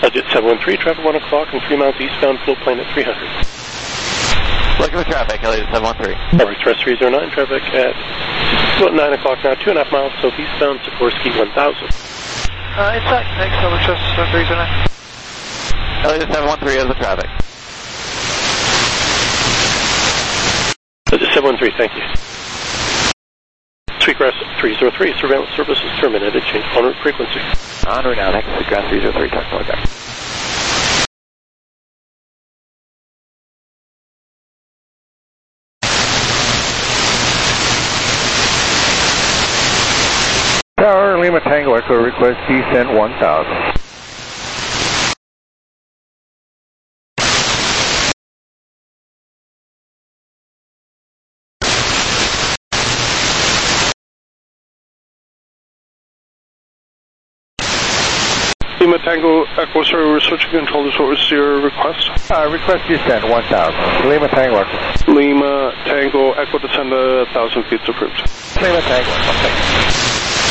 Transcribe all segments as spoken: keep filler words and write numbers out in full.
Jet seven one three, traffic one o'clock and three miles eastbound, full plane at three hundred. Look at the traffic, Elliot seven one three. Average thrust three zero nine, traffic at about nine o'clock now, two and a half miles southeastbound, Sikorsky one thousand. Uh, it's that, next over trust uh, three zero nine. Elliot seven one three is the traffic. Jet seven one three, thank you. Sweetgrass three zero three, surveillance services terminated, change en route frequency. En route now, next Sweetgrass three zero three, talk to back. Tower, Lima Tango Echo, request descent one thousand. Lima Tango Echo, sorry, we're switching controllers. What was your request? Uh, request descent one thousand. Lima Tango Echo. Lima Tango Echo, descend a thousand feet approved. Lima Tango Echo, thank you.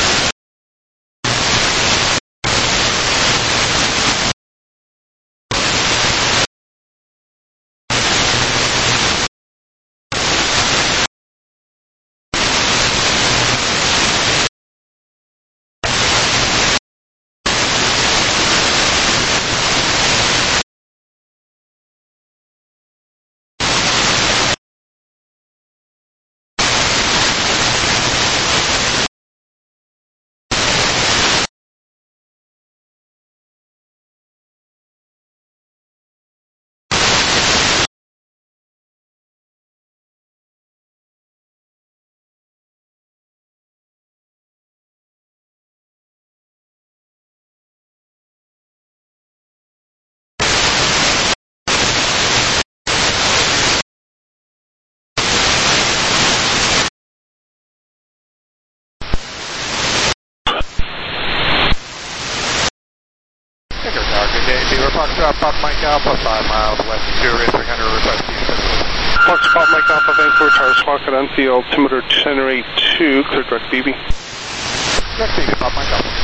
Foxtrot Mike Alpha, five miles west of Fury, three hundred, request descent. Foxtrot Mike Alpha, Vancouver Tower, Squawk at the altimeter generate two, clear direct B B. Direct B B, Pop Mike Alpha.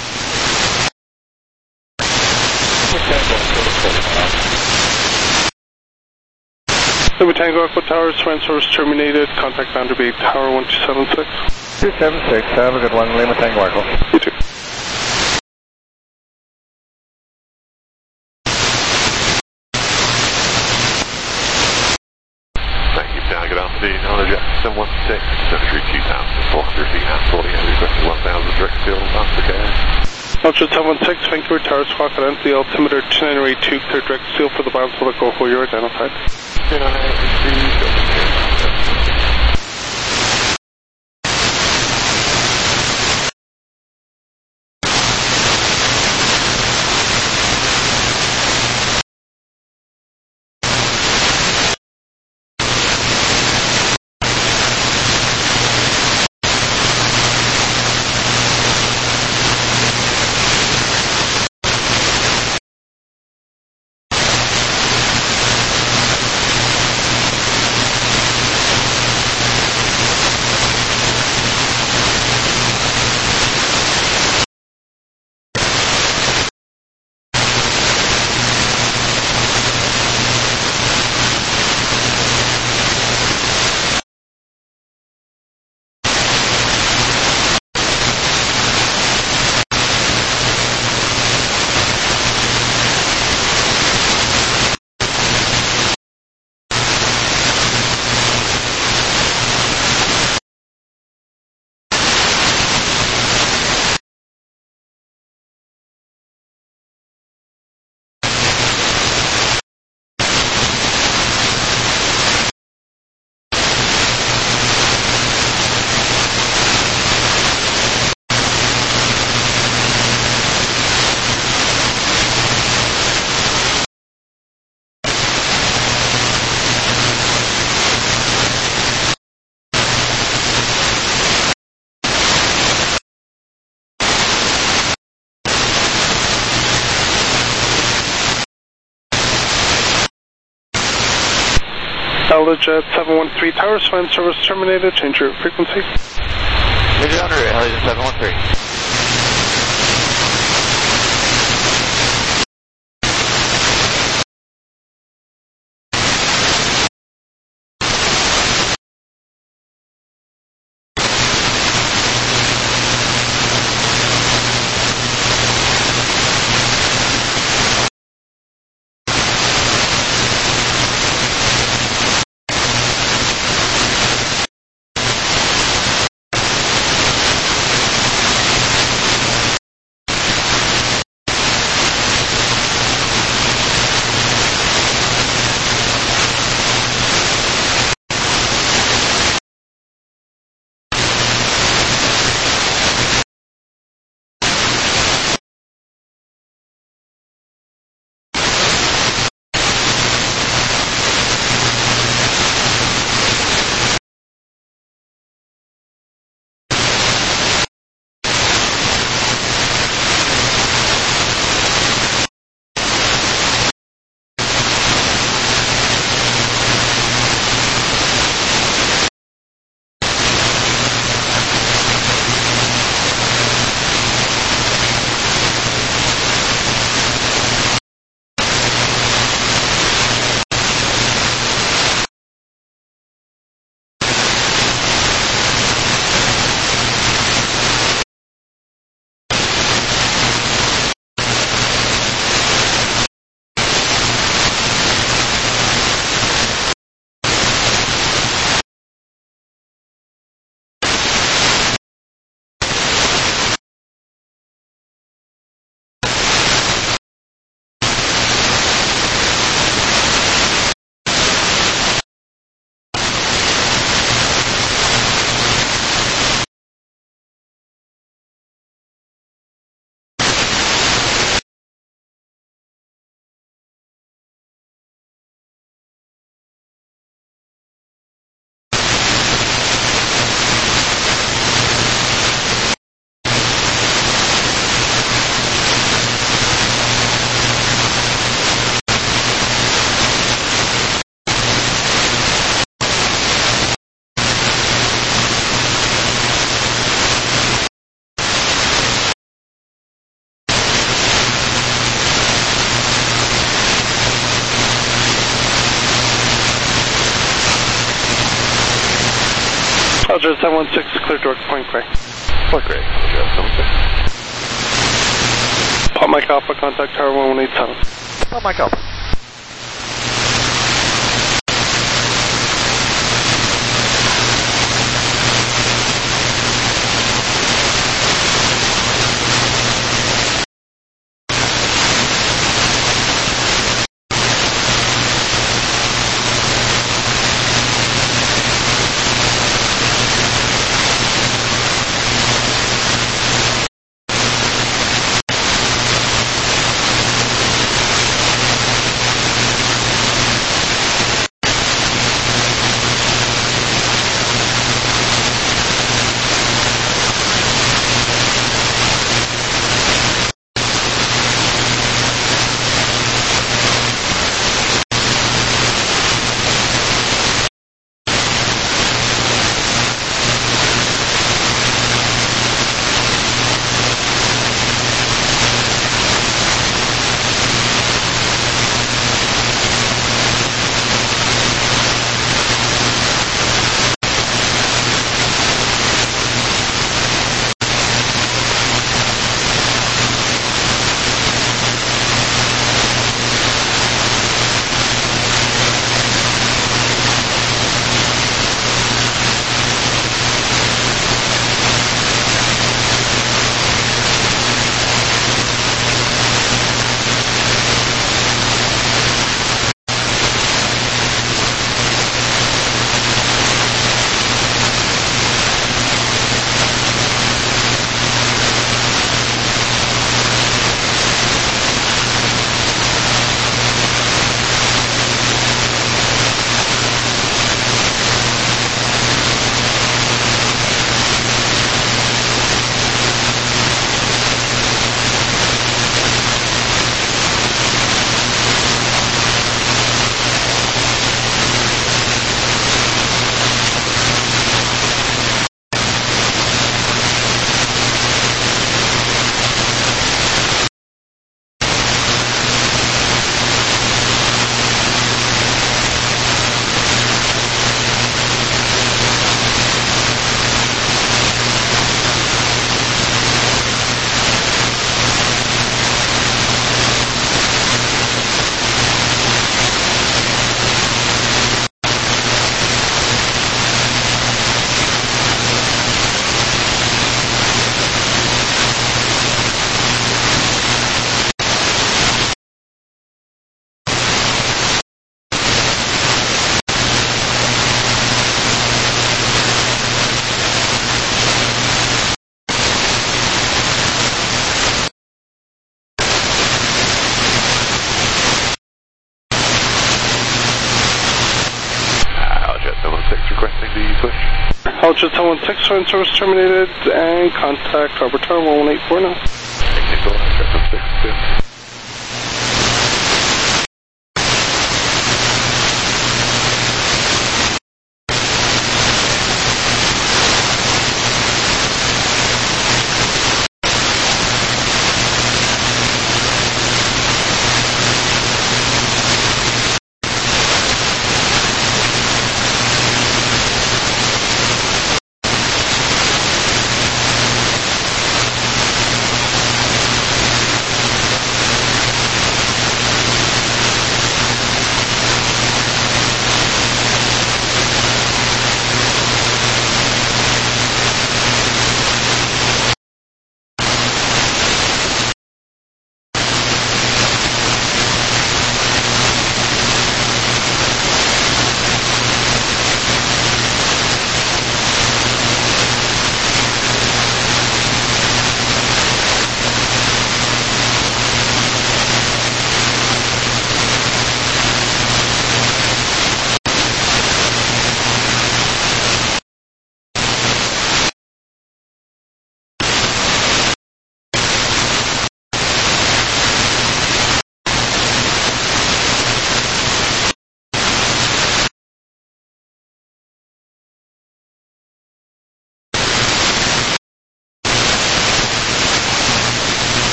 Lima Tango Echo Tower, Swan service terminated, contact Vanderbilt Tower one two seven six. two seven six, have a good one, Lima Tango Echo. You too. seven one six, century two thousand four hundred feet out, forty, requested one thousand direct field, master gas. Ultra seven one six, Vancouver Tower, Squawk at the altimeter generate two, clear direct seal for the bounce of the Gulf where you're identified. Jet seven one three Tower, Swan service terminated, change your frequency. Major on route, Elliot seven one three. Roger, seven one six, clear direct Point Grey. Point Grey, Roger, seven six. Pop Mike Alpha, contact Tower one one eight seven. Oh, Mike Alpha. Alpha seven one six, phone service terminated, and contact Harbor Tower one one eight four now.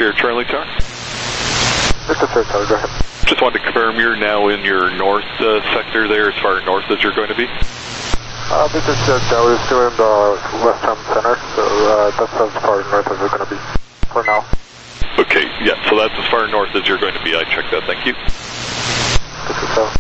here, Charlie Tower. This is Third Tower, go ahead. Just wanted to confirm you're now in your north uh, sector there, as far north as you're going to be. Uh, this is uh, Joe, is still in the western center, so uh, that's as far north as we're going to be for now. Okay, yeah, so that's as far north as you're going to be. I checked that, thank you. This is uh,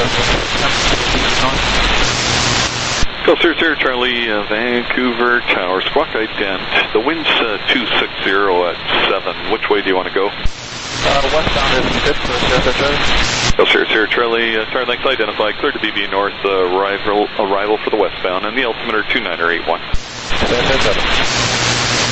Go zero zero Charlie, uh, Vancouver Tower, squawk ident. The wind's uh, two six zero at seven. Which way do you want to go? Uh, westbound is good for zero zero Charlie. Go zero zero Charlie, uh, tower length identified, clear to B B North, uh, arrival, arrival for the westbound, and the altimeter two niner eight one. zero zero seven.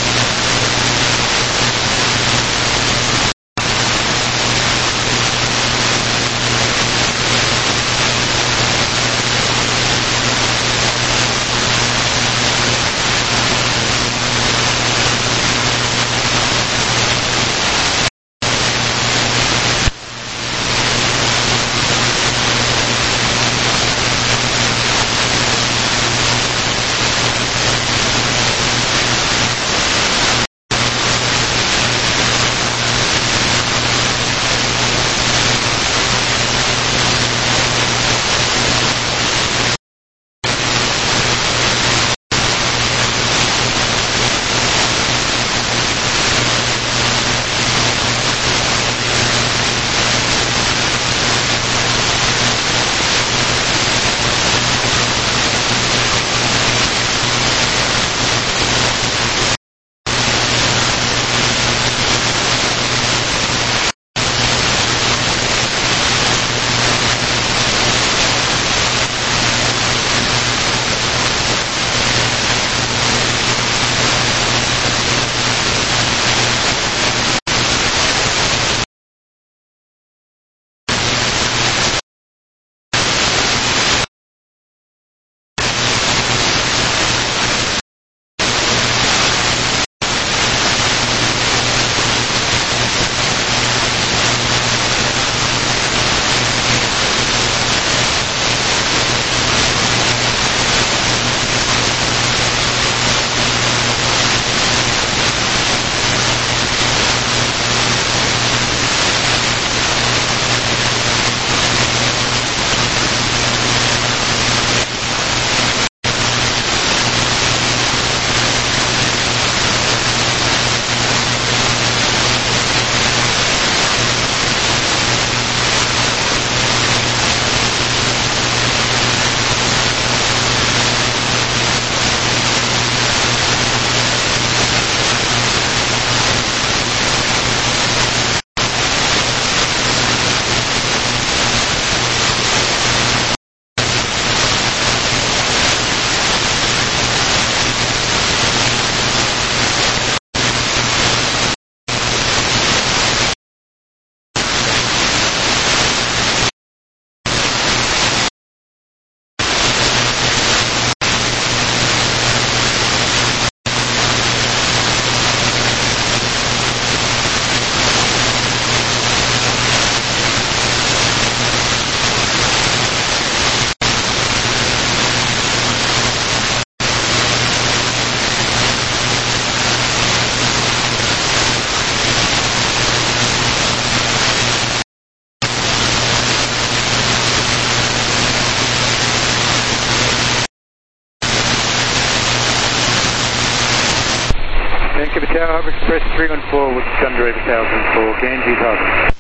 Vancouver Tower, Harbour Express three one four with Thunder eight thousand for Ganges Harbour.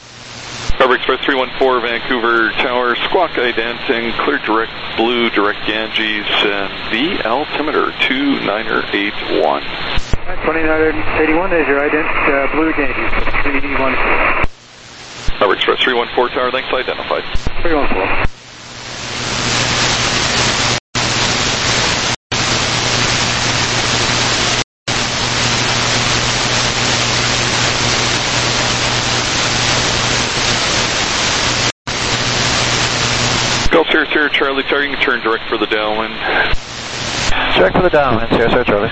Harbour Express three one four, Vancouver Tower, squawk ident and clear direct blue, direct Ganges, and the altimeter two niner eight one. twenty-nine eighty-one, there's your ident, uh, blue Ganges, three one four. Harbour Express three one four, tower length identified. three one four. Gulf Sierra Sierra Charlie, tower, you can turn direct for the downwind. Direct for the downwind, Sierra Sierra Charlie.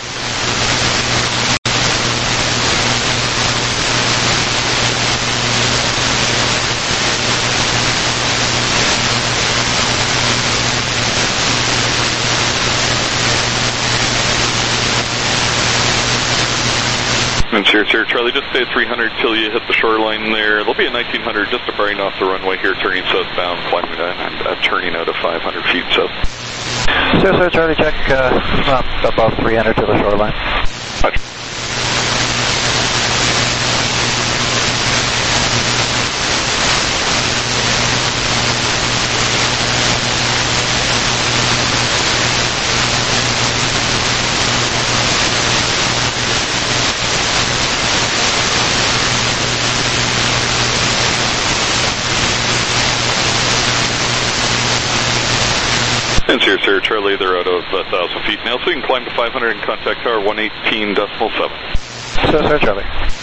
And Sierra Sierra Charlie, just stay at three hundred till you hit the shoreline there. There'll be a nineteen hundred just approaching off the runway here, turning southbound, climbing and uh, turning out of five hundred feet south. Sierra Sierra Charlie, check uh, above three hundred to the shoreline. Roger. And Sierra Sierra Charlie, they're out of one thousand feet now, so you can climb to five hundred and contact tower one eighteen decimal seven. Sierra Sierra Charlie.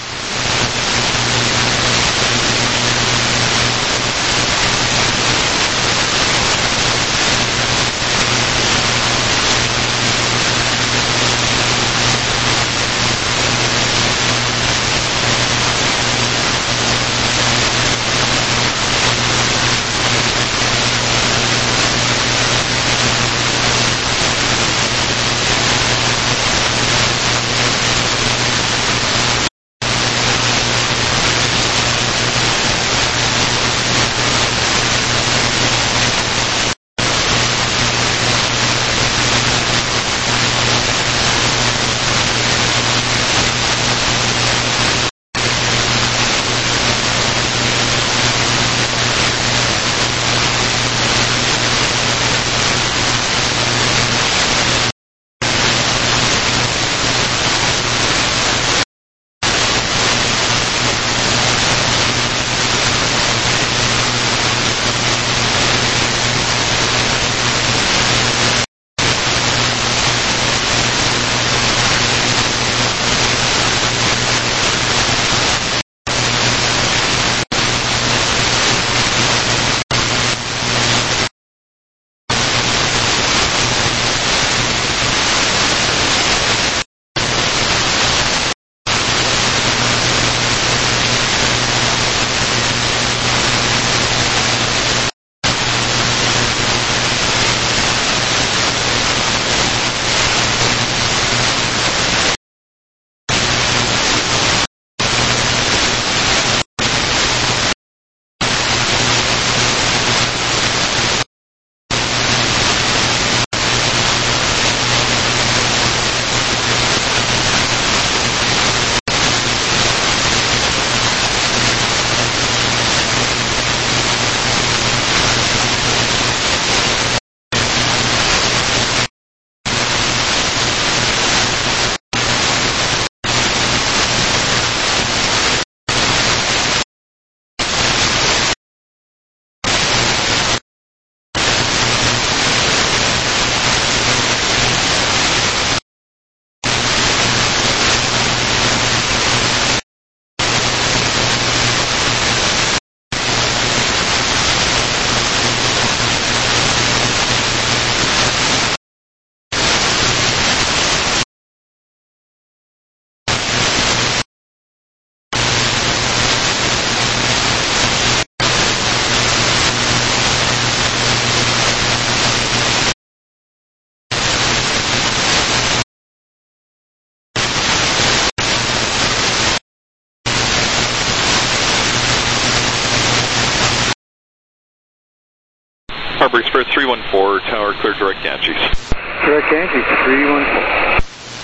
Harbor Express three one four, tower clear direct Ganges. Direct Ganges, three one four.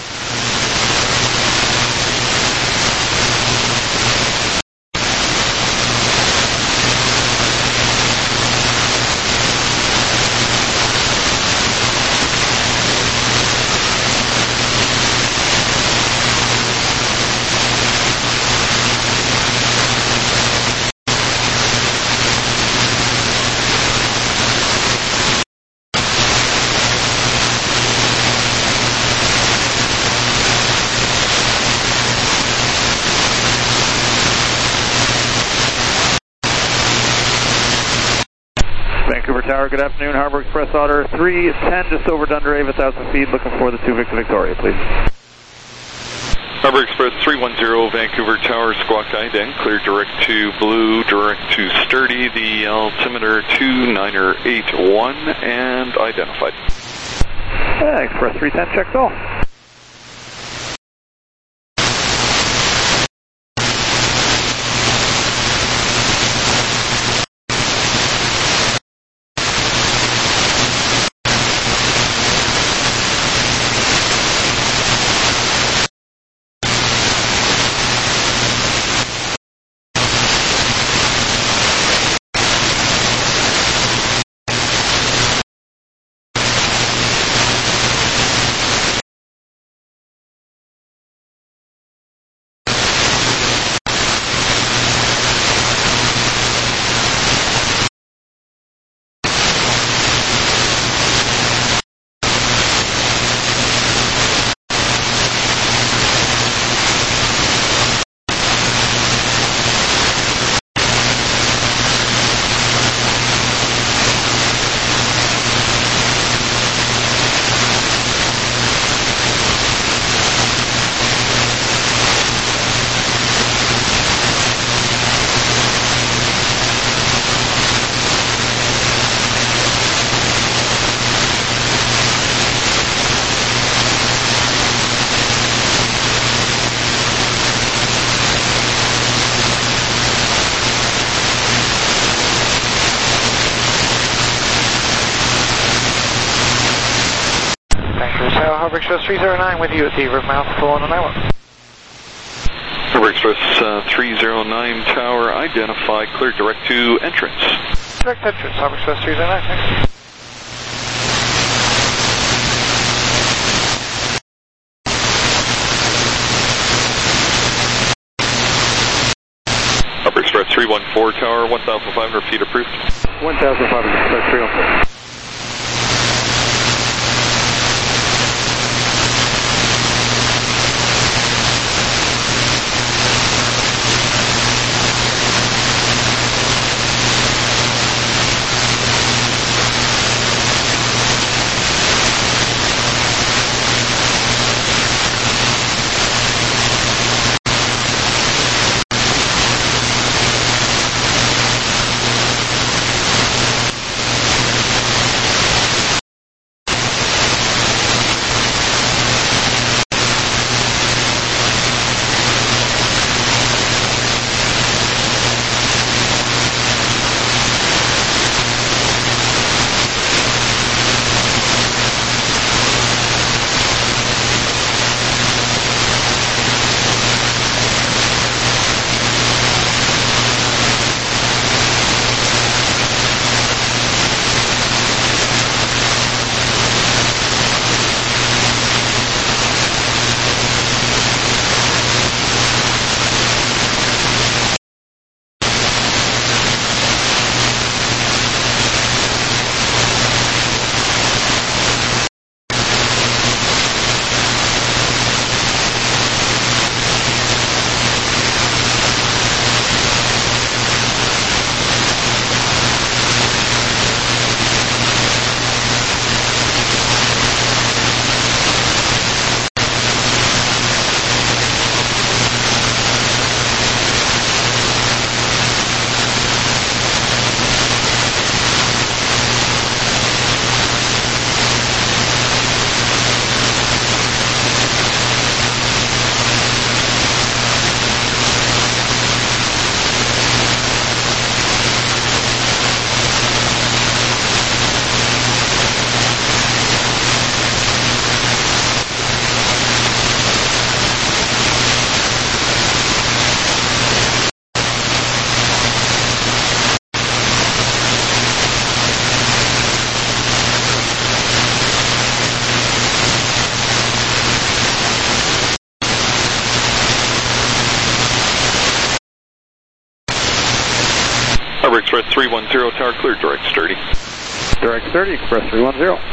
Vancouver Tower, good afternoon. Harbor Express Otter three ten, just over Dunderave, one thousand feet, looking for the two Victor Victoria, please. Harbor Express three one zero, Vancouver Tower, Squawk ident, clear direct to Blue, direct to Sturdy, the altimeter two niner eight one, and identified. Yeah, Express three ten, checks all. Harbor Express three zero nine with you at the river mouth full on an island. Harbor Express uh, three zero nine tower identified, clear direct to entrance. Direct entrance, Harbor Express three zero nine, thanks. Harbor Express three one four tower, one thousand five hundred feet approved. one thousand five hundred, Express three one four. Harbor Express three one zero tower, clear direct sturdy. Direct thirty, Express three one zero.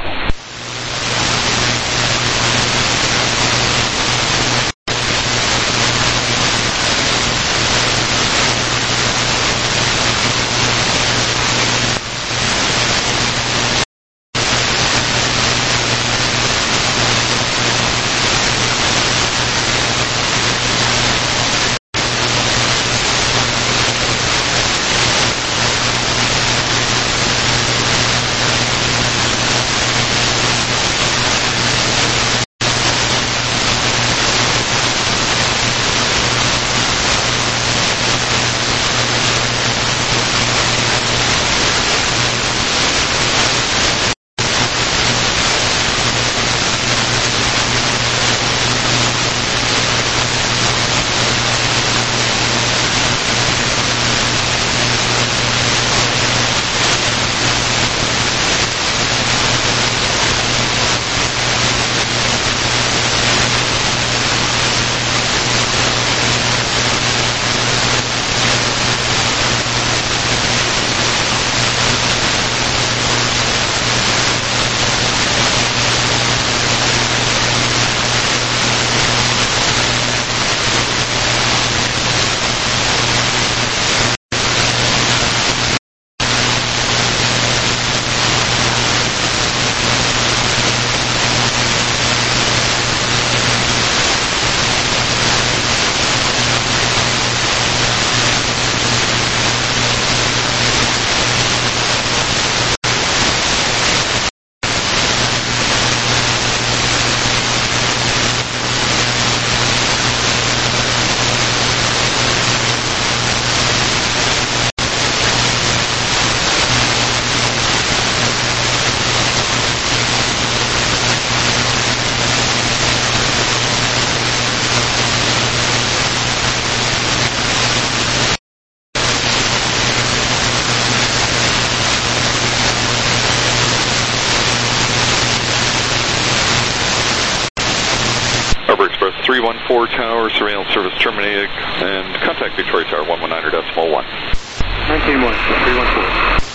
three one four Tower, surveillance service terminated, and contact Victoria Tower one one nine decimal one. nineteen one, three one four.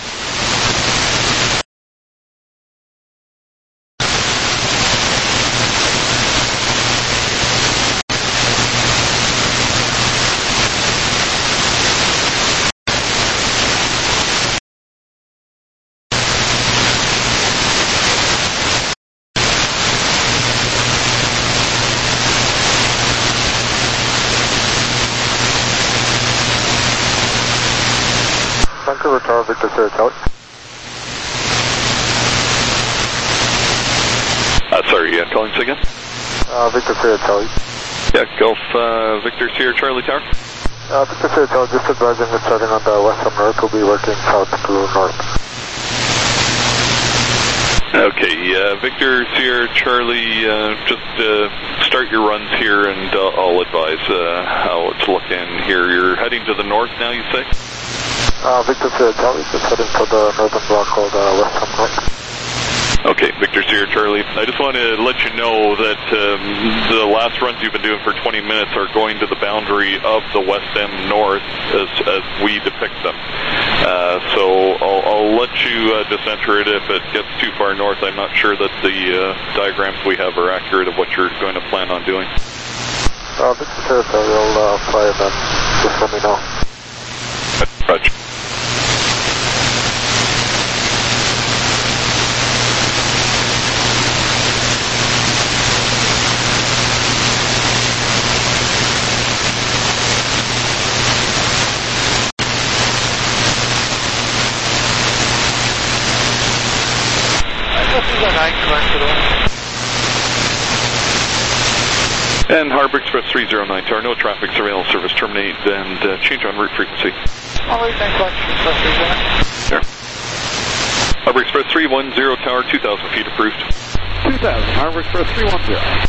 Vancouver Tower, Victor Sierra Charlie. Uh, sorry, uh, calling us again? Uh, Victor Sierra Charlie. Yeah, Gulf uh, Victor Sierra Charlie Tower. Uh, Victor Sierra Charlie, just advising that starting on the western north, will be working south to north. Okay, uh, Victor Sierra Charlie, uh, just uh, start your runs here and uh, I'll advise uh, how it's looking here. You're heading to the north now, you say? Uh, Victor Sierra Charlie, just heading for the northern block called uh, western north. Okay, Victor Sierra Charlie. I just want to let you know that um, the last runs you've been doing for twenty minutes are going to the boundary of the West M North as, as we depict them. Uh, so I'll, I'll let you uh, just enter it if it gets too far north. I'm not sure that the uh, diagrams we have are accurate of what you're going to plan on doing. Uh, Victor Sierra Charlie, I'll uh, fly and then just let me know. Roger. And Harbor Express three zero nine Tower, no traffic, surveillance service terminate and uh, change on route frequency. All right, thanks much. Sure. Harbor Express three one zero Tower, two thousand feet approved. two thousand, Harbor Express three one zero.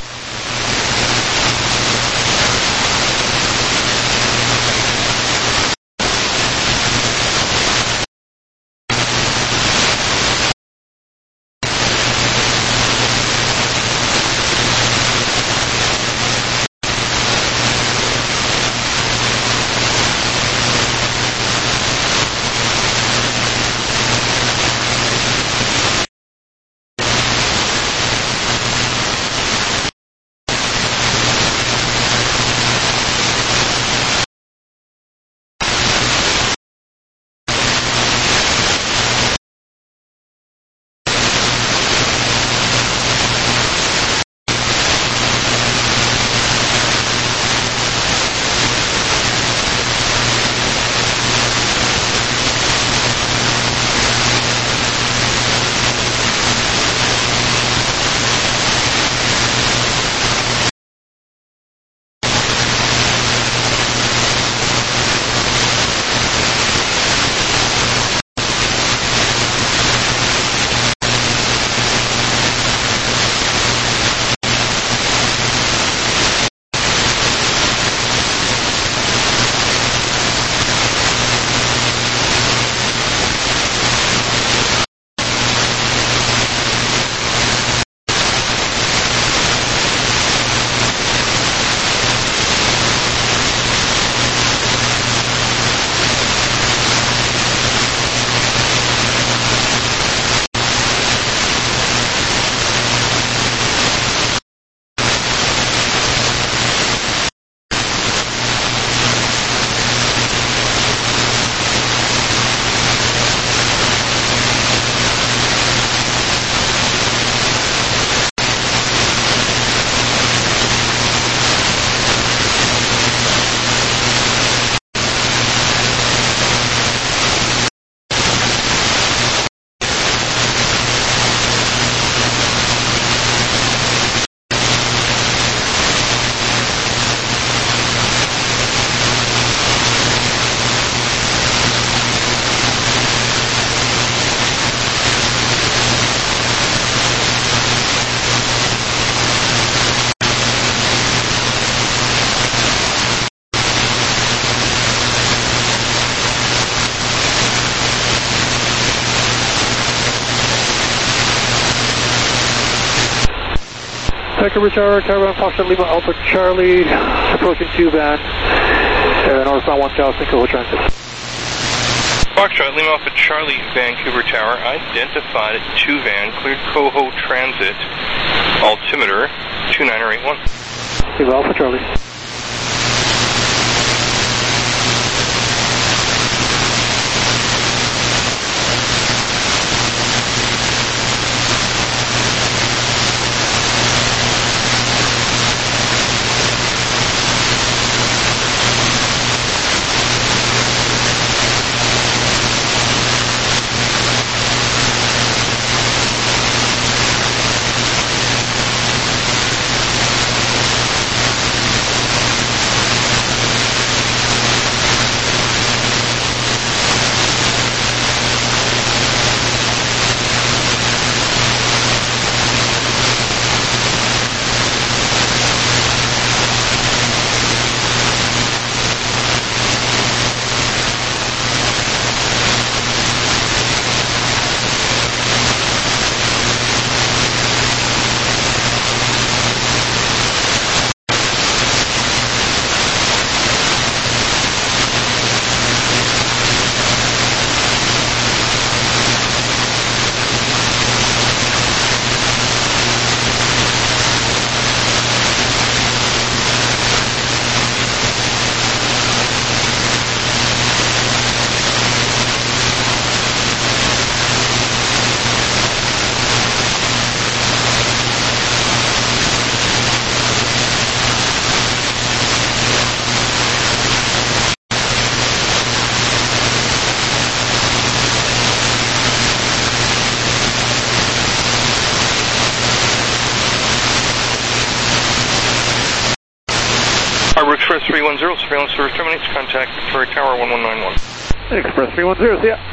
Vancouver Tower, Tower one, Foxtrot Lima, Alpha Charlie, approaching two van, uh, northbound one thousand, Coho Transit. Foxtrot Lima Alpha Charlie, Vancouver Tower, identified two van, cleared Coho Transit, altimeter two nine eight one. Lima Alpha Charlie. Express three one zero, surveillance service terminates, contact Victoria Tower one one nine one. Express three one zero, see ya.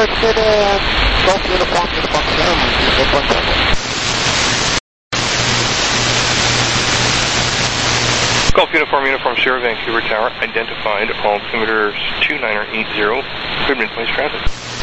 correction and Golf Uniform Uniform Sierra, one traffic. Golf Uniform Uniform Sierra, Vancouver Tower, identified altimeter two niner eight zero, cleared mid-place traffic.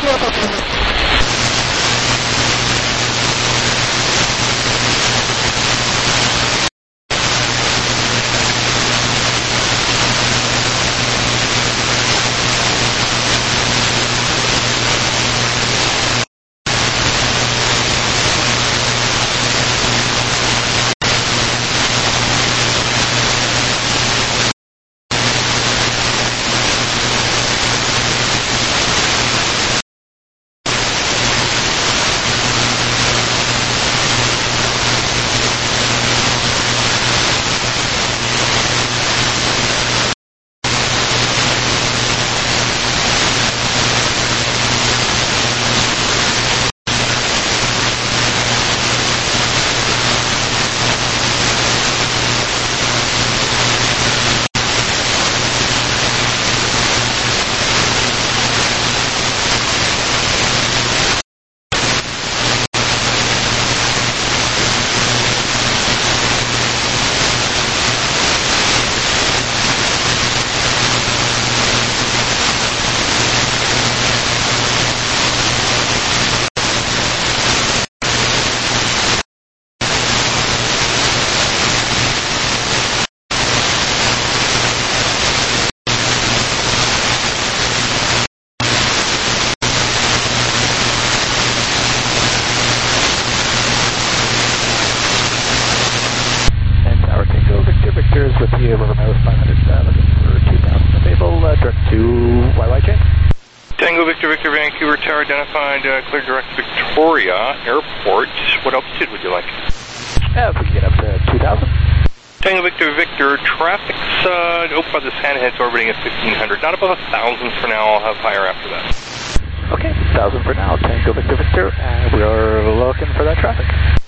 With you, River Mouse five hundred, uh, looking for two thousand available, uh, direct to Y Y J. Tango Victor Victor Vancouver Tower identified, uh, clear direct Victoria Airport. What altitude would you like? Uh, if we can get up to two thousand. Tango Victor Victor, traffic's, uh, oh, by the Sandhead's orbiting at fifteen hundred. Not above one thousand for now, I'll have higher after that. Okay, one thousand for now, Tango Victor Victor, and we're looking for that traffic.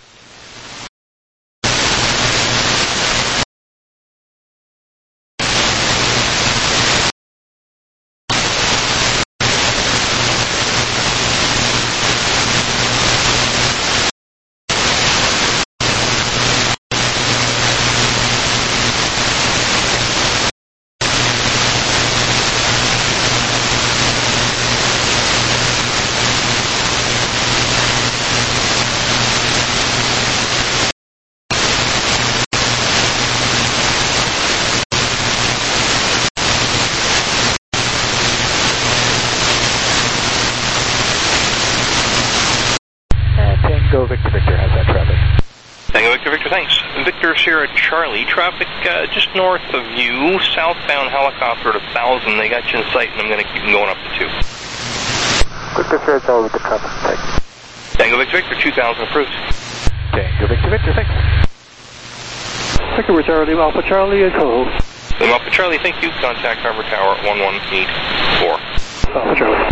Tango Victor Victor has that traffic. Tango Victor Victor, thanks. Victor Sierra Charlie, traffic uh, just north of you, southbound helicopter at one thousand. They got you in sight, and I'm going to keep them going up to two. Victor Sierra Charlie with the traffic, thanks. Tango Victor Victor, two thousand approved. Tango Victor Victor, thanks. Victor Charlie, Alpha Charlie, and Coho. Alpha Charlie, thank you. Contact Harbor Tower one one eight four. Alpha Charlie.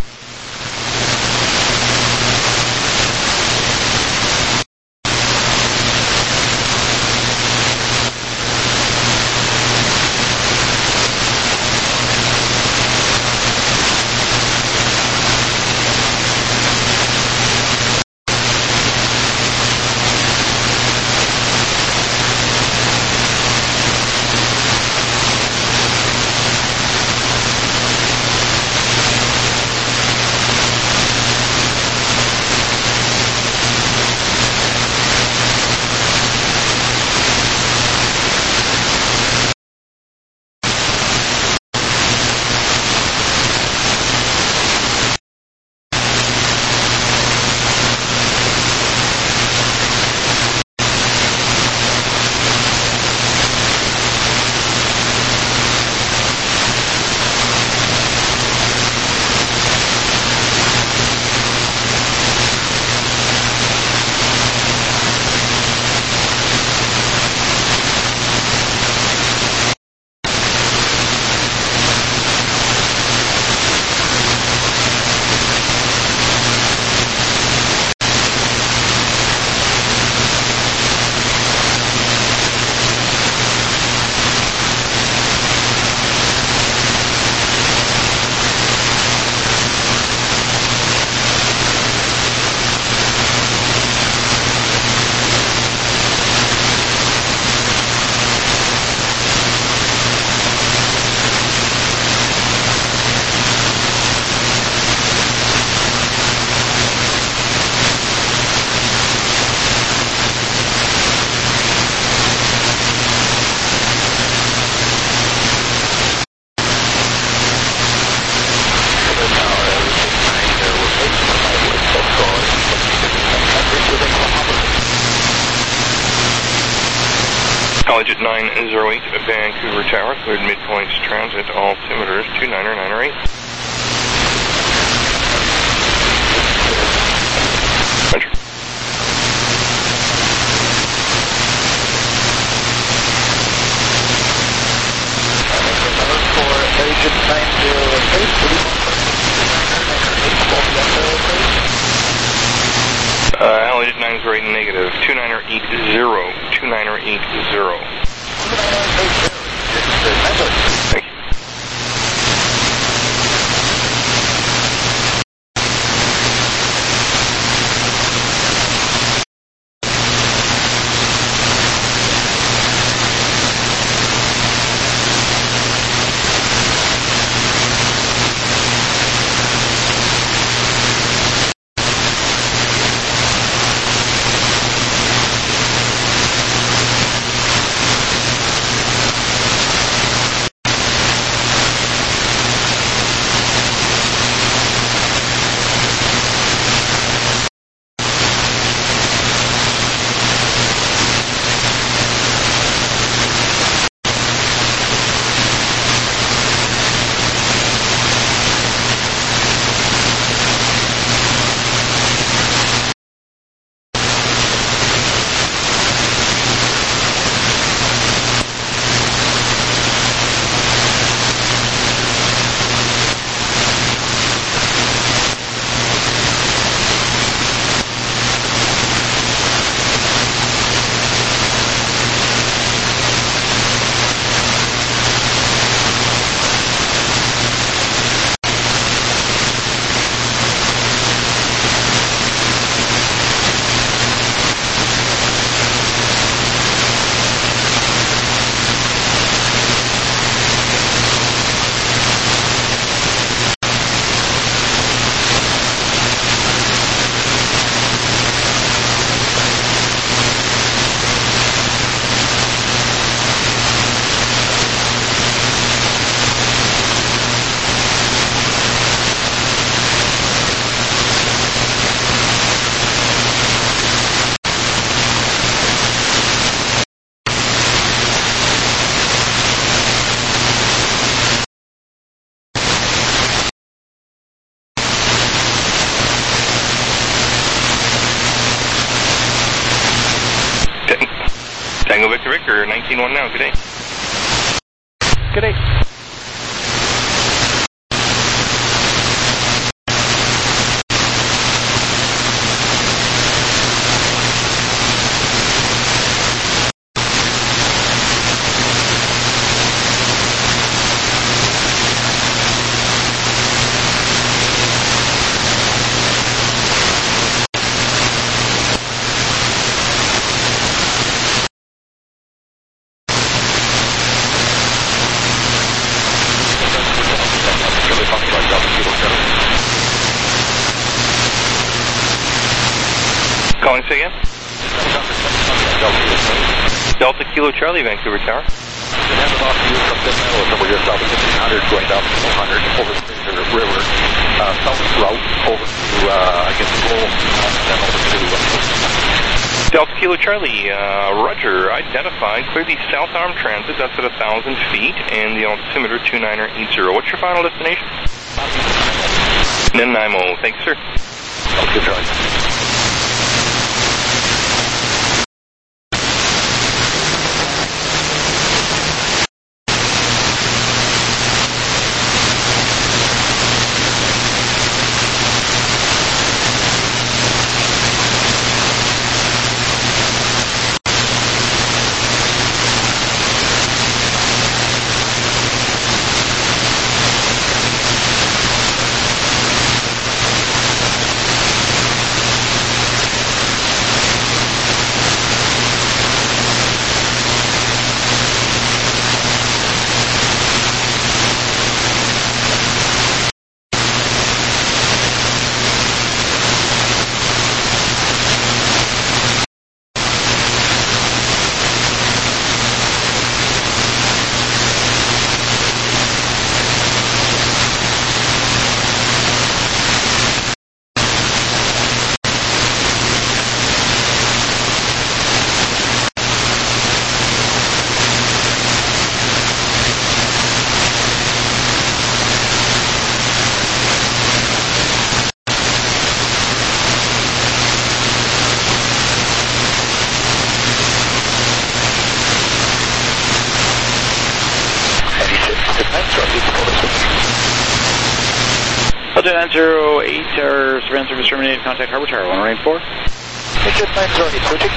Allegiant nine zero eight, Vancouver Tower, cleared midpoints transit, altimeters two niner niner eight. Roger. For Agent nine zero eight, Uh, Allegiant nine zero eight negative, two niner eight zero, two niner eight zero. Thank you. Tango Victor Victor, nineteen one now, good day. Good day. Calling say again? Delta Kilo Charlie, Vancouver Tower. Hand it off to you from Fifth Meadows over here south of fifteen hundred, going down to four hundred over the Fraser River, uh, south route over to, uh, I guess, Lowell, and then over to uh, Delta Kilo Charlie, uh, Roger, identified, clear the South Arm Transit, that's at one thousand feet, and the altimeter two niner eight zero. What's your final destination? Nanaimo, thanks sir. Delta Charlie. Delta nine zero eight, our surveillance service terminated. Contact Harbor Tower, one running four. Delta nine zero eight, switching.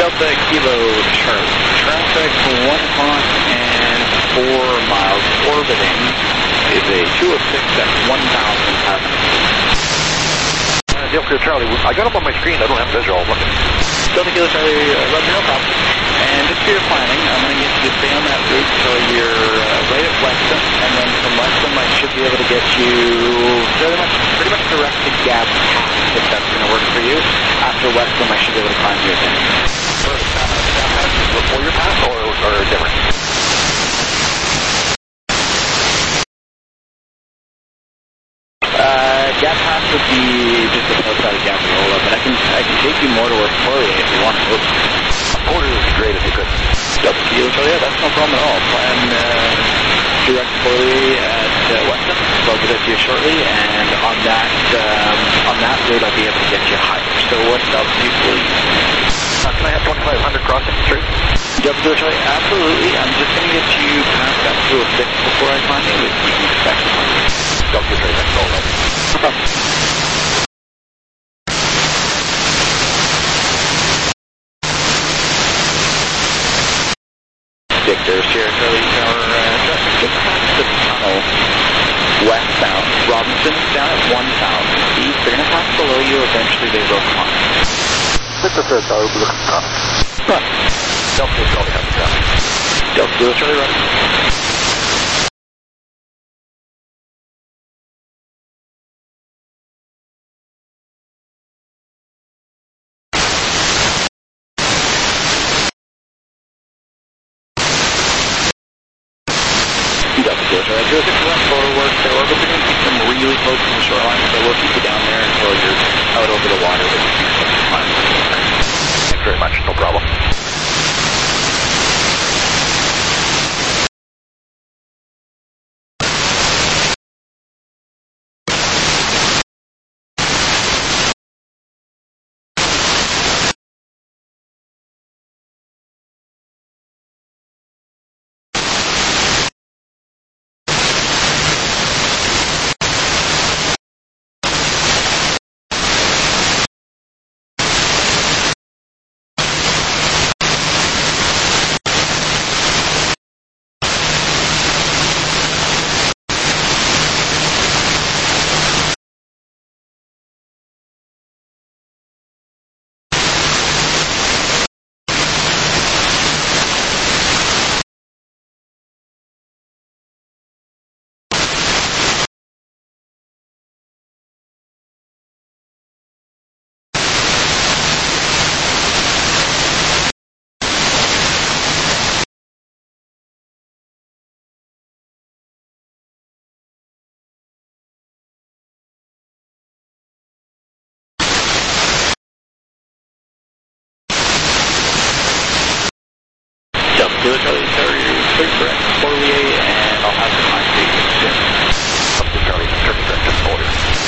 Delta Kilo Charlie. Traffic one o'clock and four miles orbiting is a two oh six at one thousand five hundred feet. Uh, Delta Charlie, I got them on my screen. I don't have visual. I'm looking. Delta Kilo Charlie, uh, Roger, no problem. And just for your planning, I'm going to get you to stay on that route until you're uh, right at Weston, and then from Weston I should be able to get you pretty much, pretty much direct to Gap Pass, if that's going to work for you. After Weston I should be able to climb you again. Gap Pass is before your pass or, or different? Uh, Gap Pass would be just the outside of Gabriola, but I can I can take you more towards Poirier if you want to. Poirier would be great if you could. Up to you, so yeah, that's no problem at all. Plan uh, direct Poirier at uh, Weston, so I'll get it to you shortly, and on that um, on that route I'll be able to get you higher. So what's up to you, please? Uh, can I have twenty-five hundred crossing through? Yep, absolutely. I'm just going to get you past that two oh six before I find you. You can expect it. Delta Charlie, that's all right. No problem. Victor, Sierra Charlie Tower, uh, just past the tunnel, westbound. Robinson down at one thousand feet. They're going to pass below you. Eventually they will climb. Victor Sierra Charlie, we'll be looking up. Right. Delta Charlie, have to Delta Charlie, right. Alright, do a six one forward. They're going to keep them really close to the shoreline, so we'll keep you down there until you're out over the water. But you can expect to climb. Thanks very much, no problem. Do it, Charlie. Sorry, you're correct. Poirier, and I'll have the climb for you soon. Up to Charlie, turn direct to the border.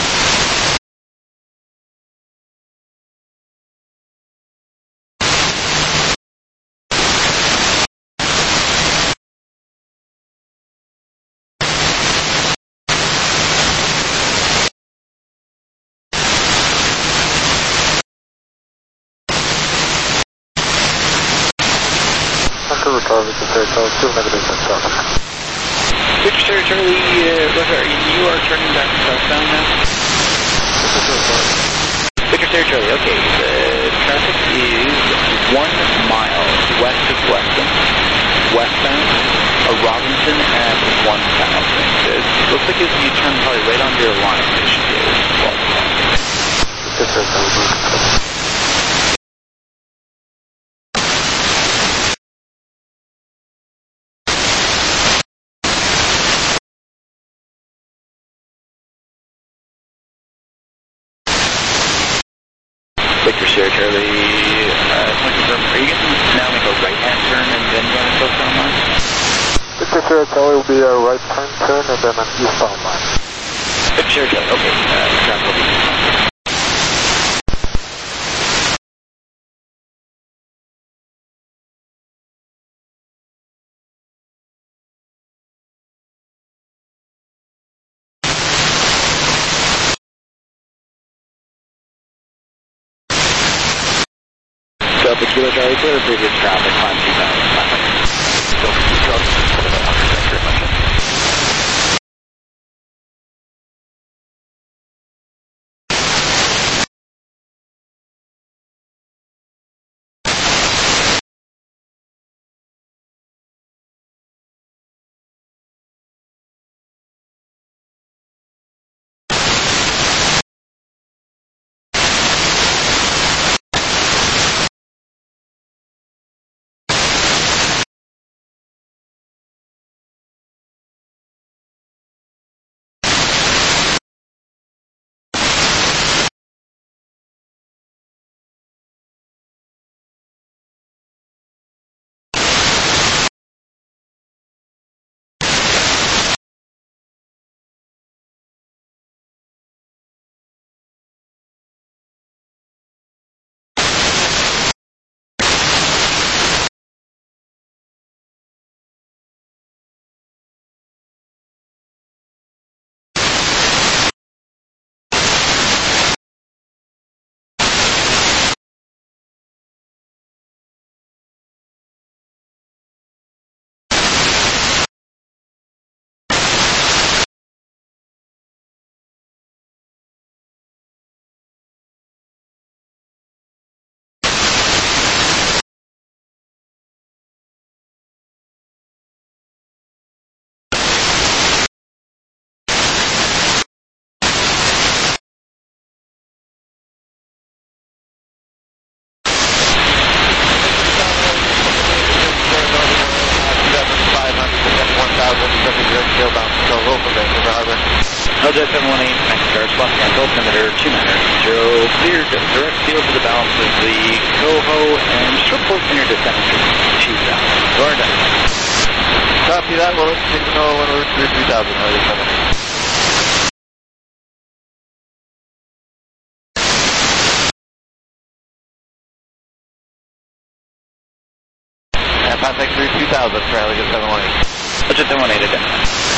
Vancouver Tower, Victor Sierra Charlie, two negative and south. Victor Sierra Charlie, uh, Roger, you are turning back southbound now? Victor Sierra Charlie, okay. The traffic is one mile west of Weston, westbound, a Robinson at one thousand. It looks like if you turn probably right onto your line, you should be able to qualify. Victor Sierra Charlie, we'll be looking up. Victor Sierra Charlie, uh, just want to confirm, are you going to now make a right-hand turn and then go to southbound line? Victor Sierra Charlie will be a right turn turn and then an eastbound line. Victor Sierra Charlie, okay, uh, traffic will be Delta Kilo Charlie, clear the previous traffic, climb two thousand five hundred. Delta two Charlie, seven one hundred, thank you very much. L J seven one eight, Mexico, plus cancel, altimeter two nine zero, cleared direct field to the balance of the Coho, and just report in your descent to two thousand. We're done. Copy that, we'll signal when we're through three thousand, L J seven eight. And contact through two thousand for L J seven one eight. L J seven one eight, again.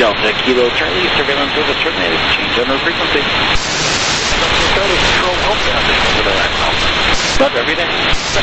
Delta Kilo Charlie, surveillance service terminated. Change under frequency. Charlie Control, help me out over there. Roger, every day.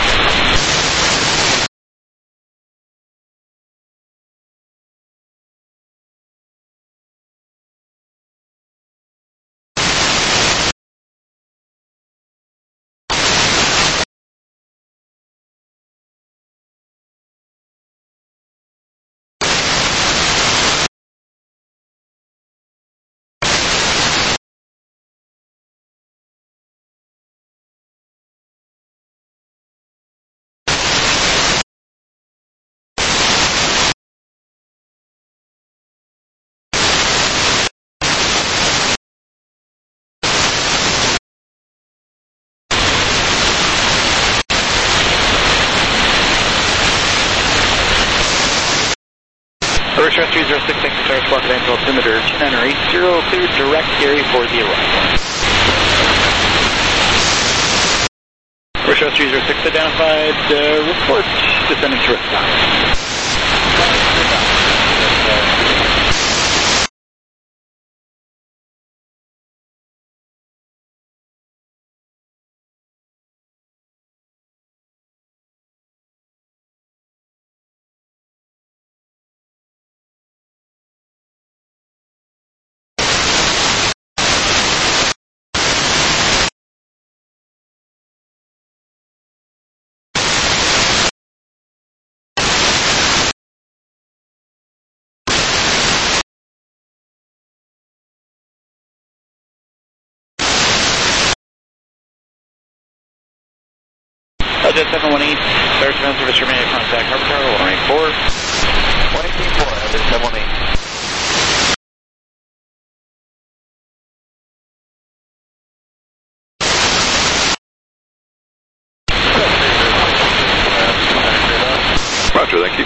Aircraft three zero six, thanks for Tower Squawk Advance altimeter two nine eight zero, cleared direct carry for the arrival. Aircraft three zero six identified, uh, report descending to Riftoff. Jet seven one eight, Air Command Service terminated, contact Harbor Tower one eight four. one eight four, Jet seven one eight. Roger, thank you.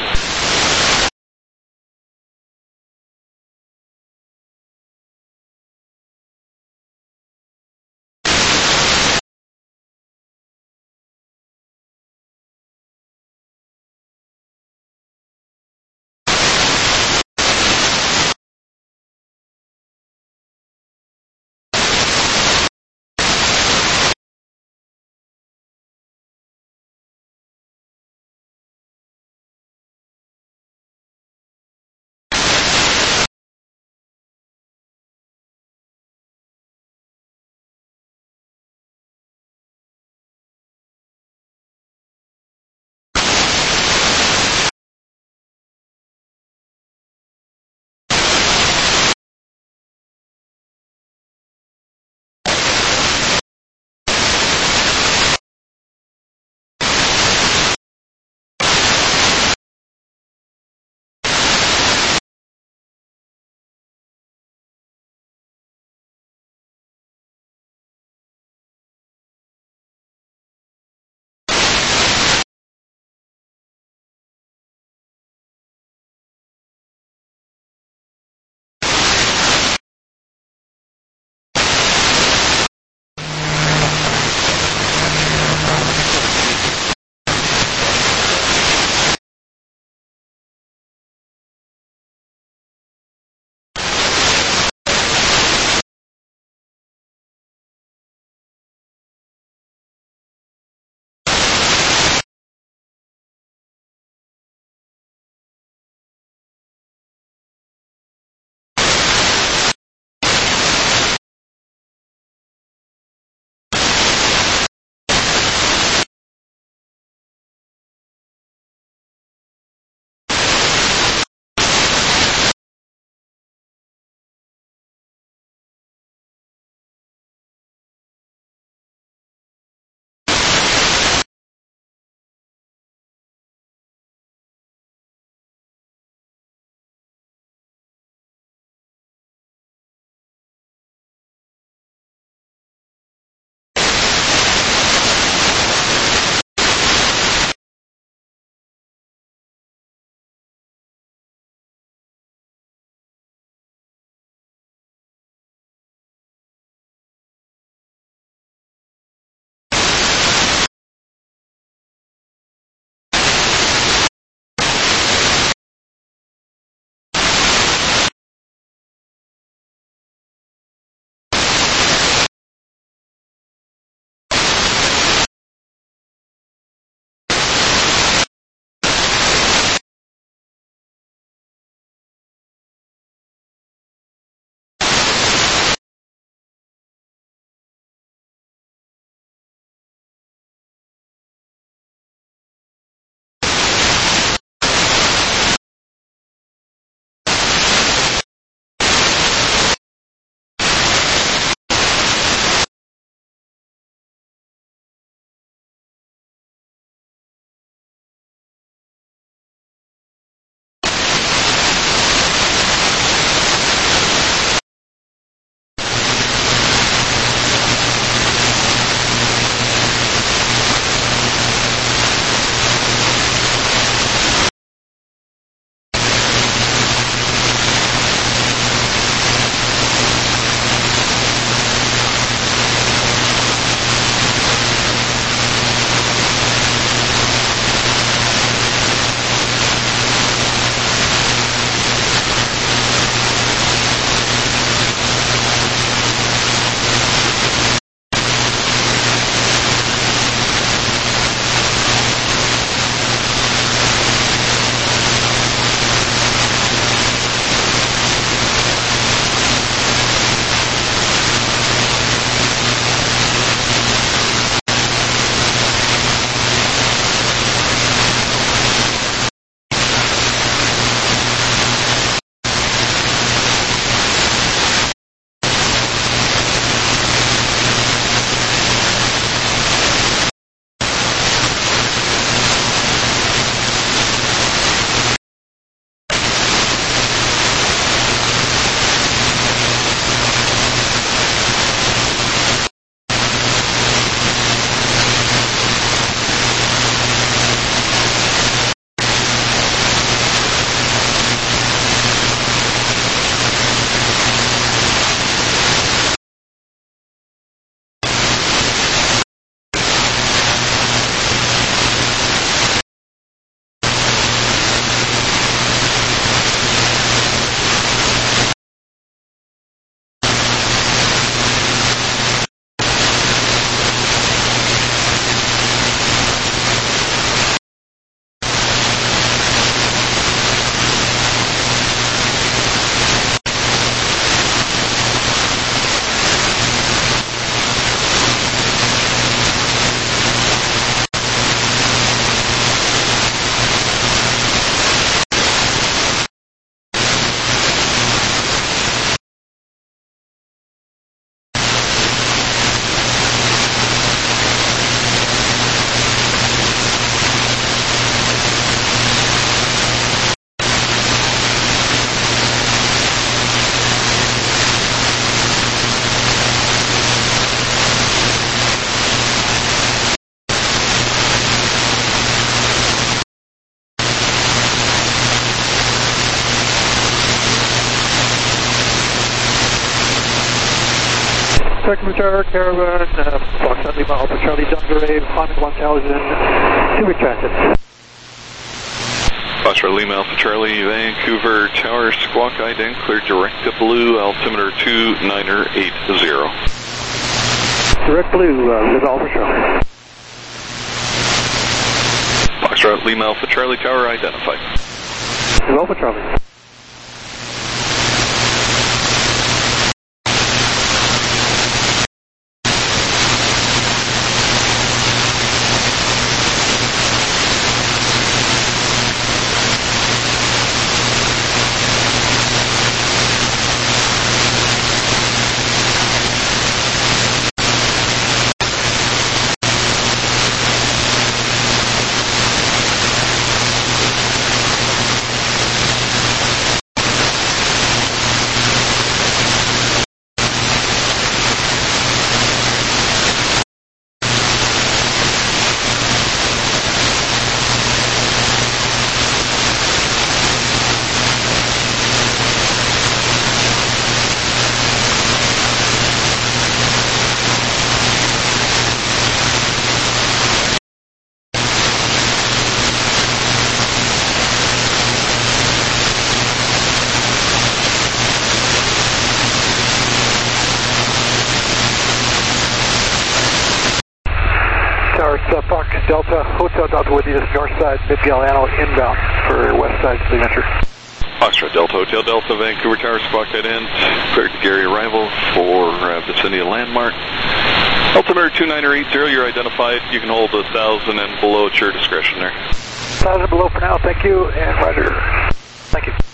Vancouver Tower, Caravan, uh, Foxtrot Lima Alpha Charlie Thunder Ave, Honda one thousand, Civic Transit. Foxtrot Lima Alpha Charlie, Vancouver Tower, Squawk ident, clear direct to blue, altimeter two niner eight zero. Direct blue, uh, Lima Alpha Charlie. Foxtrot Lima Alpha Charlie Tower identified. Lima Alpha Charlie. Fox Delta Hotel Delta with you, north side, Mid Galano inbound for west side signature. Foxtrot Delta Hotel Delta, Vancouver Tower, Squawk ident, cleared to Gary arrival for uh, vicinity landmark. Altimeter two niner eight zero, you're identified. You can hold a thousand and below at your discretion there. Thousand below for now, thank you, and roger. Thank you.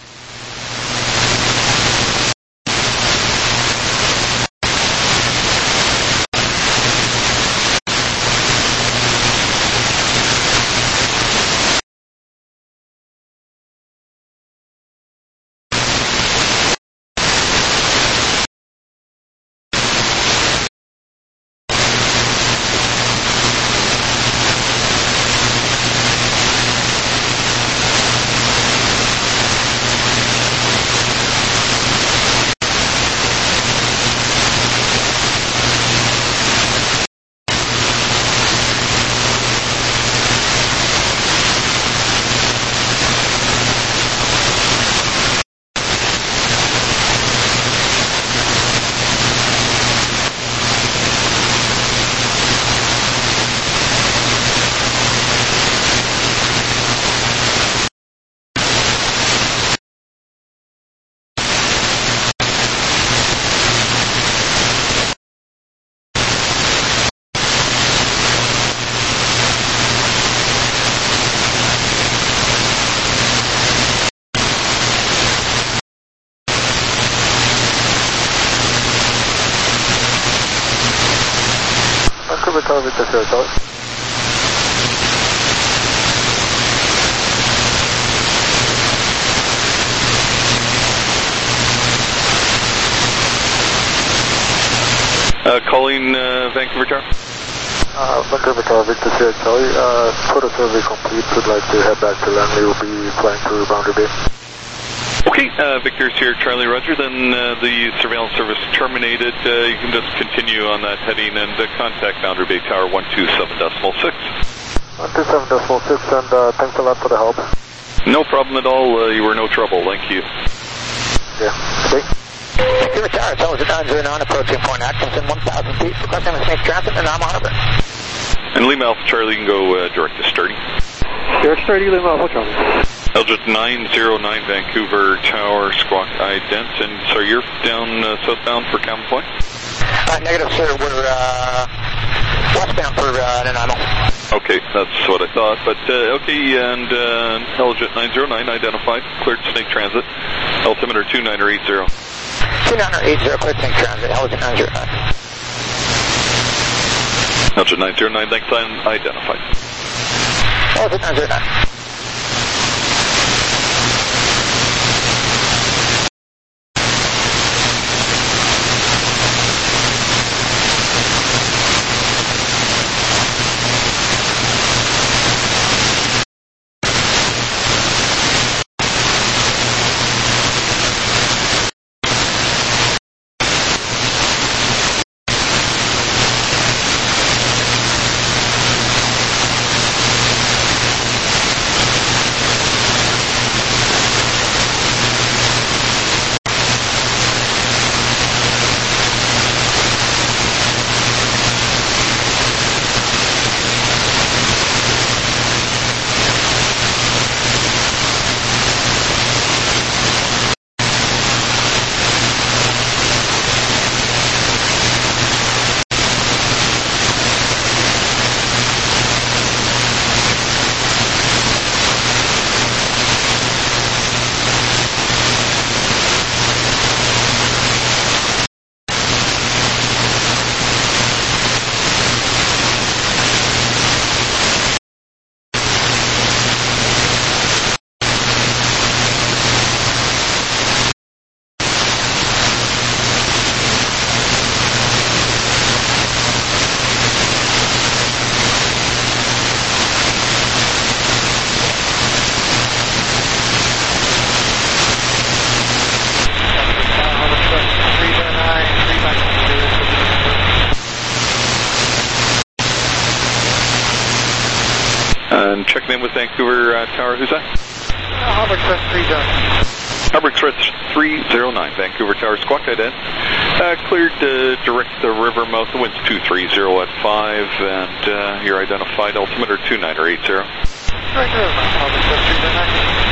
Vancouver Tower, Victor Sierra Tower. Uh, calling uh, Vancouver Tower. Uh, Vancouver Tower, Victor Sierra Charlie. Uh, photo survey complete. Would like to head back to land. We will be flying through Boundary Bay. Okay, uh, Victor Sierra Charlie, roger. Then uh, the surveillance service terminated. Uh, you can just continue on that heading and uh, contact Boundary Bay Tower one two seven point six. one two seven point six, and uh, thanks a lot for the help. No problem at all. Uh, you were no trouble. Thank you. Yeah, okay. Vancouver Tower, Intelligent nine zero nine, approaching Point Atkinson, one thousand feet, requesting a safe transit, and I'm on over. And Lima Alpha Charlie, you can go uh, direct to Sturdy. Direct Sturdy, Lima Alpha Charlie. Elgit nine zero nine, Vancouver Tower, Squawk ident, and so you're down uh, southbound for Common Point? Uh, negative, sir, we're uh, westbound for uh, Nanaimo. Okay, that's what I thought, but uh, okay, and uh, Elgit nine zero nine identified, cleared Snake Transit, altimeter two niner eight zero. two niner eight zero, cleared Snake Transit, Elgit nine zero nine. Elgit nine zero nine, thanks, identified. Elgit nine zero nine. And checking in with Vancouver uh, Tower, who's that? Uh, Harbour Express three oh nine. Harbour Express three oh nine, Vancouver Tower, squawk ident. Uh, cleared to direct the river mouth, the wind's two three zero at five, and uh, your identified altimeter two niner eight zero. Right there, Harbour Express three oh nine.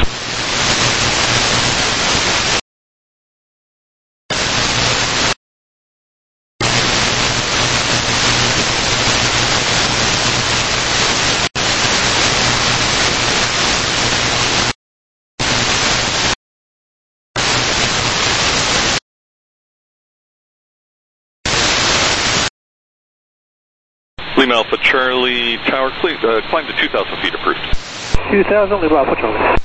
Lima Alpha Charlie Tower, uh, climb to two thousand feet approved. two thousand, Lima Alpha Charlie.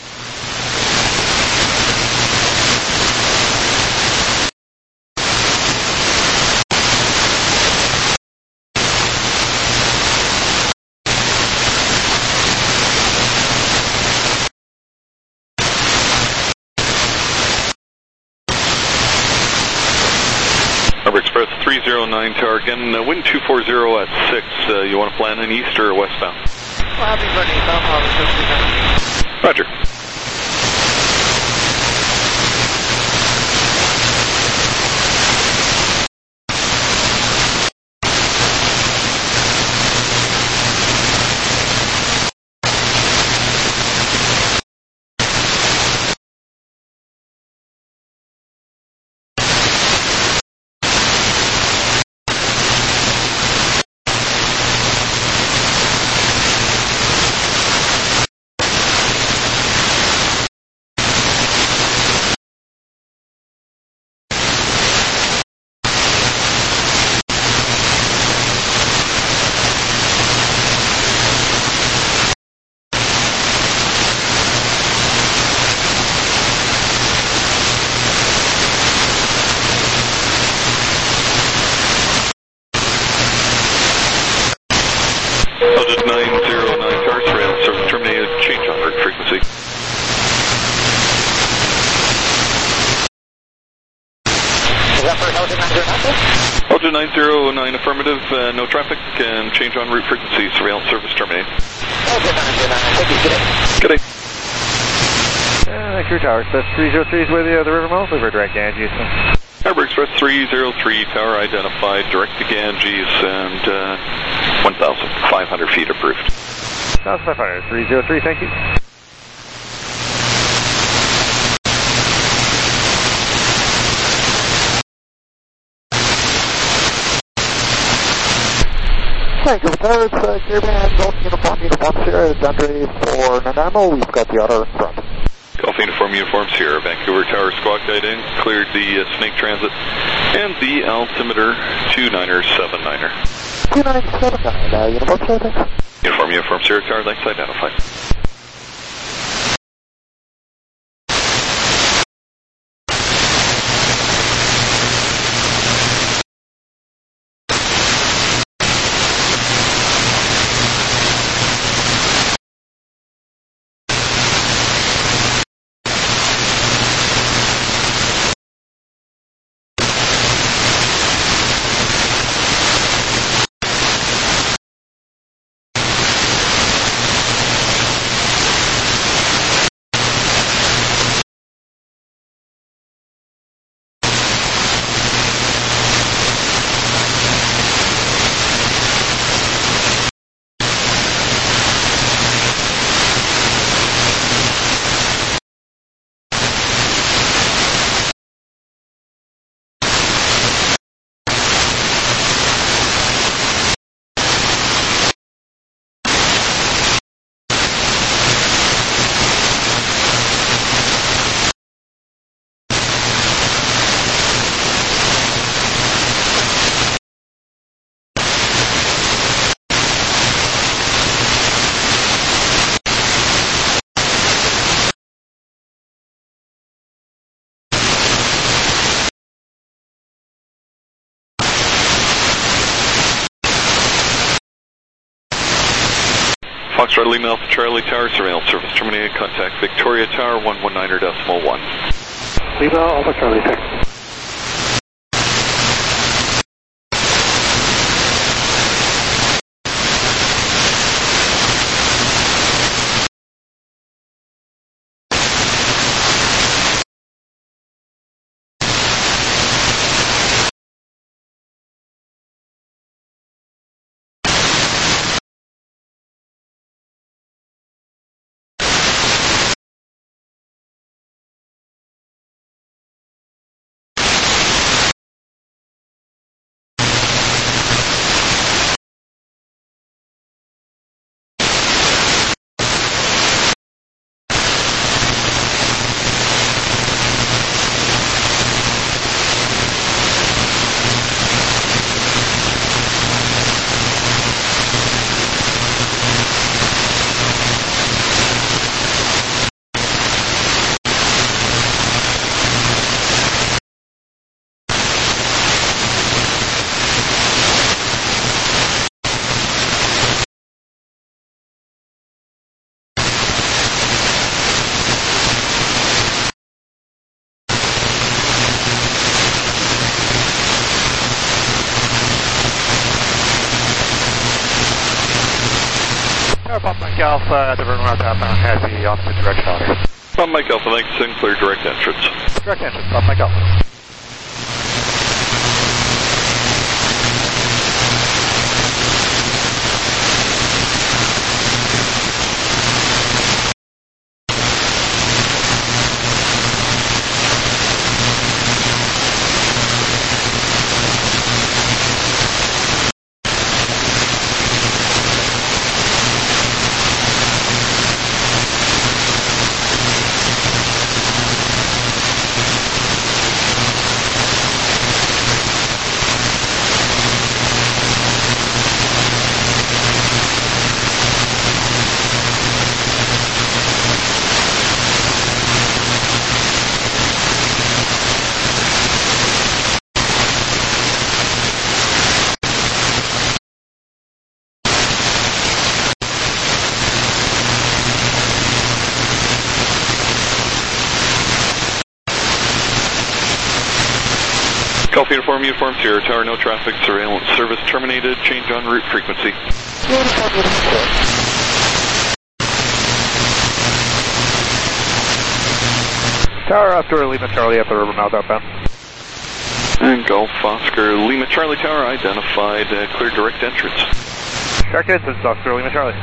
Harbour Express three oh nine Tower, again, uh, wind two four zero at six. Uh, you want to plan in east or westbound? Well, happy running eastbound, Harbour Express three oh nine. Roger. Altitude nine oh nine Tower, surveillance service terminated, change en route frequency. Is that for Altitude nine oh nine? Altitude nine oh nine affirmative, uh, no traffic, and change en route frequency, surveillance service terminated. Altitude nine oh nine, thank you, good day. Good day. Uh, Vancouver Tower, Express three oh three is with you, the river mouth, over direct Ganges. Harbour Express three oh three Tower identified, direct to Ganges, and uh, one thousand five hundred feet approved. one thousand five hundred, three oh three, thank you. Vancouver Tower, it's uh, Clearband, Golf Uniform, Uniform Sierra, it's Andre for Nanaimo, we've got the auto in front. Golf Uniform Uniform Sierra, Vancouver Tower, squawk ident, cleared the uh, Snake Transit, and the altimeter two niner seven niner. two nine seven nine, uh, Uniform Sierra, thanks. Uniform Uniform Sierra Tower, thanks, identified. Foxtrot Lima Alpha Charlie Tower, surveillance service terminated, contact Victoria Tower, one one niner decimal one. Lima Alpha Charlie, thanks. Mike Alpha at the Vermont outbound has the opposite direction on here. Bob Mike Alpha, thanks, and clear direct entrance. Direct entrance, Bob Mike Alpha. Golf Uniform, Uniform, Sierra Tower, no traffic, surveillance service terminated, change en route frequency. Tower Oscar, Lima Charlie at the Rivermouth outbound. And Golf Oscar, Lima Charlie Tower identified, uh, clear direct entrance. Direct entrance, Oscar, Lima Charlie.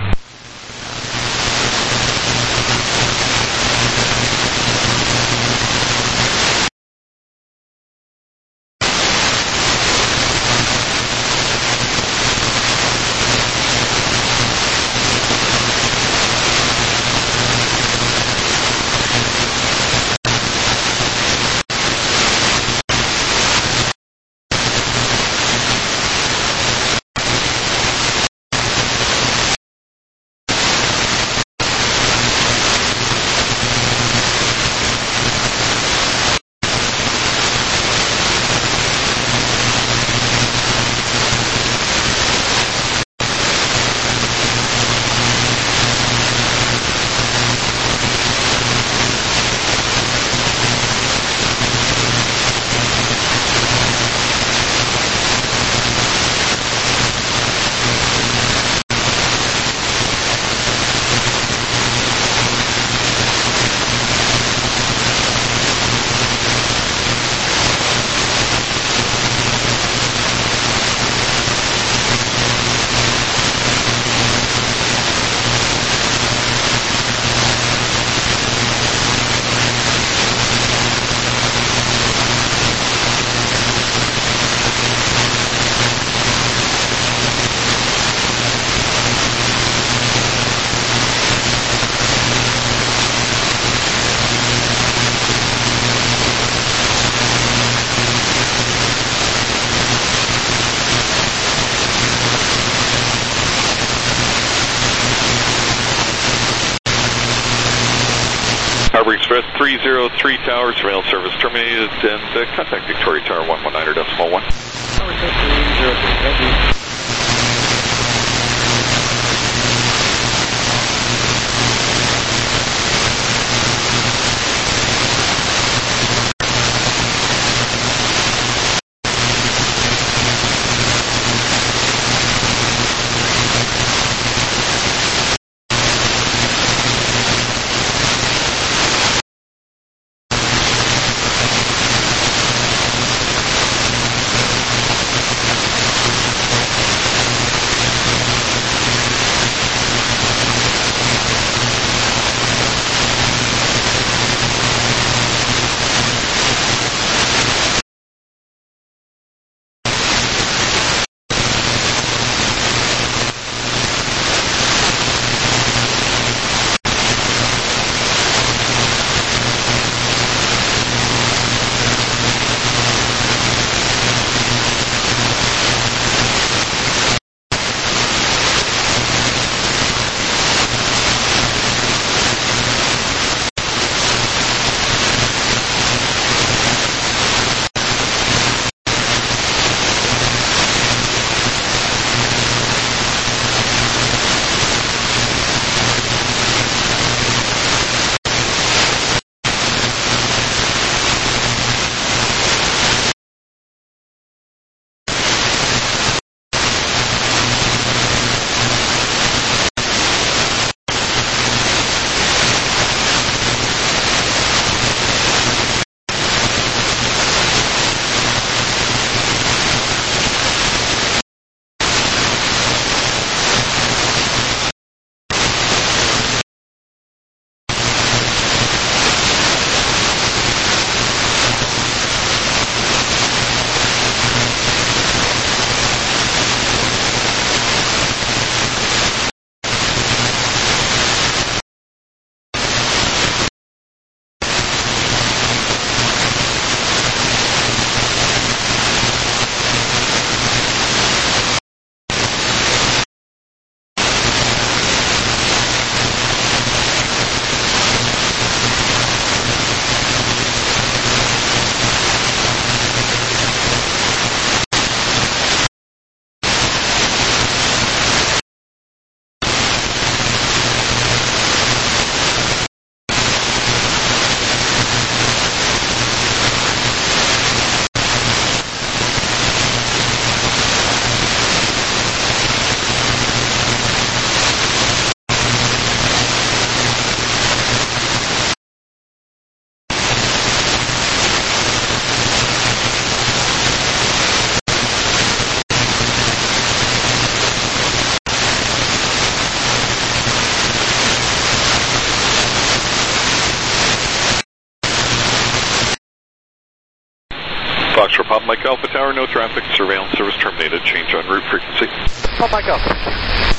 Harbor Express three oh three Tower, surveillance service terminated, and uh, contact Victoria Tower one one nine decimal one. Thank you. Foxtrot Pop Mike Alpha Tower, no traffic, surveillance service terminated, change en route frequency. Pop Mike Alpha.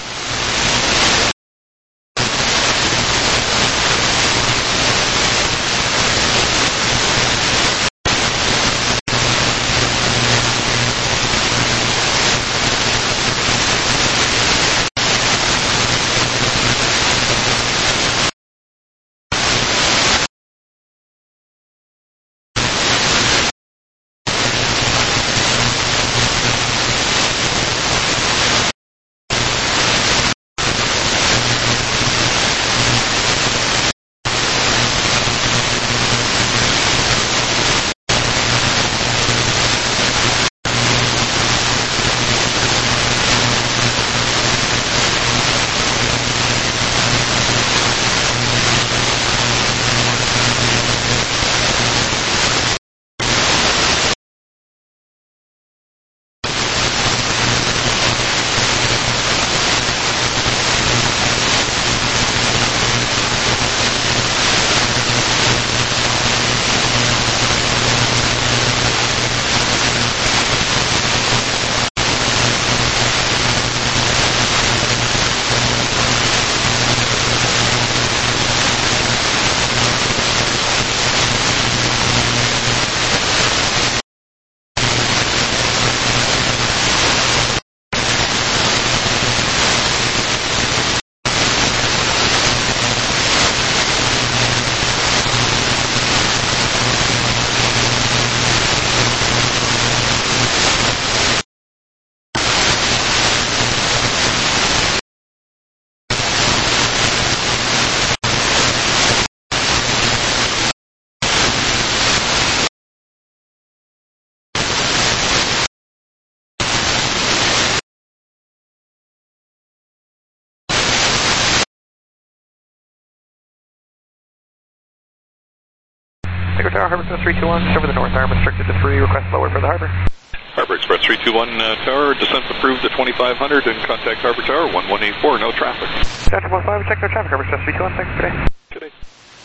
Echo Tower, Harbor Express three two one, over the north arm, restricted to three, request lower for the harbor. Harbor Express three two one uh, Tower, descent approved at twenty-five hundred and contact Harbor Tower one one eight four, no traffic. Delta one five, check no traffic, Harbor Express three two one, thanks, good day. Good day.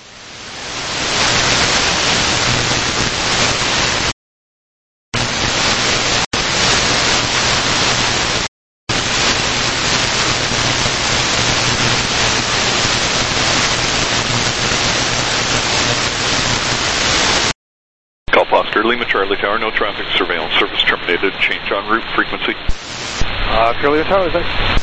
Oscar Lima Charlie Tower, no traffic, surveillance service terminated, change en route frequency. Uh, Charlie Tower, thanks.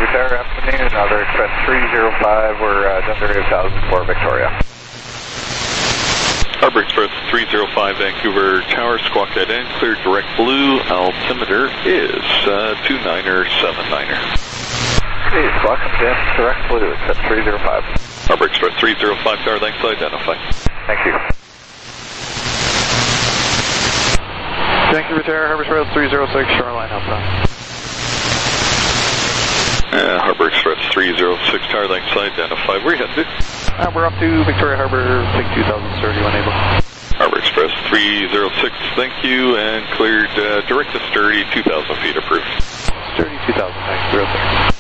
Tower, afternoon. Other Express three zero five, we're uh, Thunder eight thousand for Victoria. Harbor Express three zero five, Vancouver Tower, squawk dead end, clear direct blue, altimeter is uh, two niner seven niner. Okay, squawk comes in, direct blue, accept three zero five. Harbor Express three zero five, Tower, thanks, identify. Thank you. Vancouver Tower, Harbor Express three zero six, Shoreline, outbound. Uh, Harbor Express three zero six, Tower, thanks, identify. Where are you headed to? Uh, we're up to Victoria Harbor, take two thousand thirty when able. Harbor Express three zero six, thank you, and cleared uh, direct to Sturdy, two thousand feet approved. Sturdy, two thousand, thanks, zero six.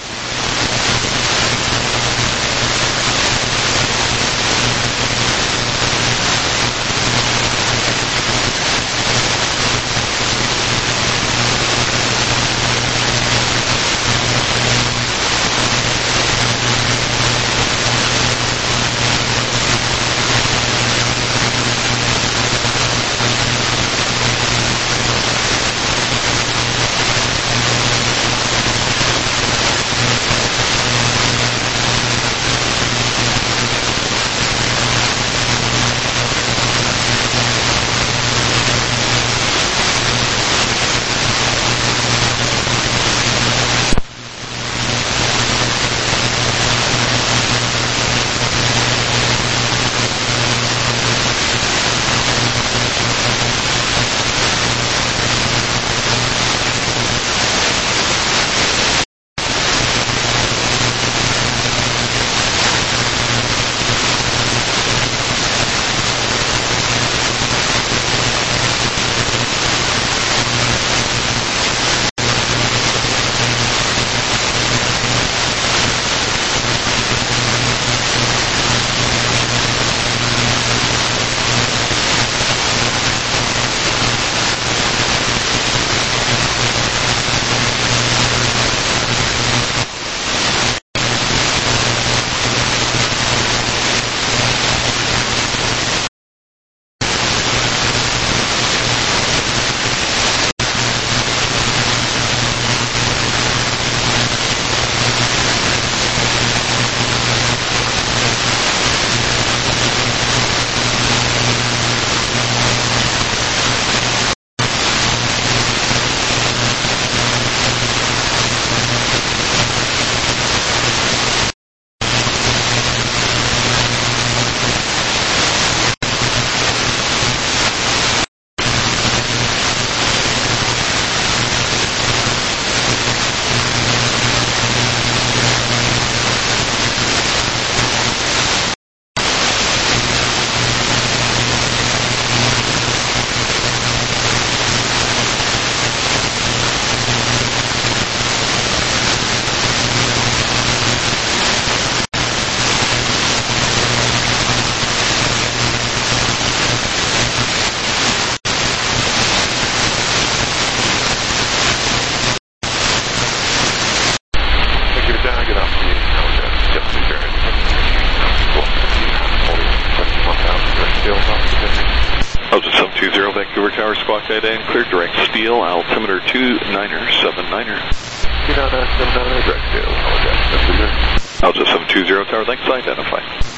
Vancouver Tower, squawk dead end, clear direct steel, altimeter two niner seven niner. two niner seven niner, direct steel, apologize. Alpha seven two zero Tower, thanks, identify.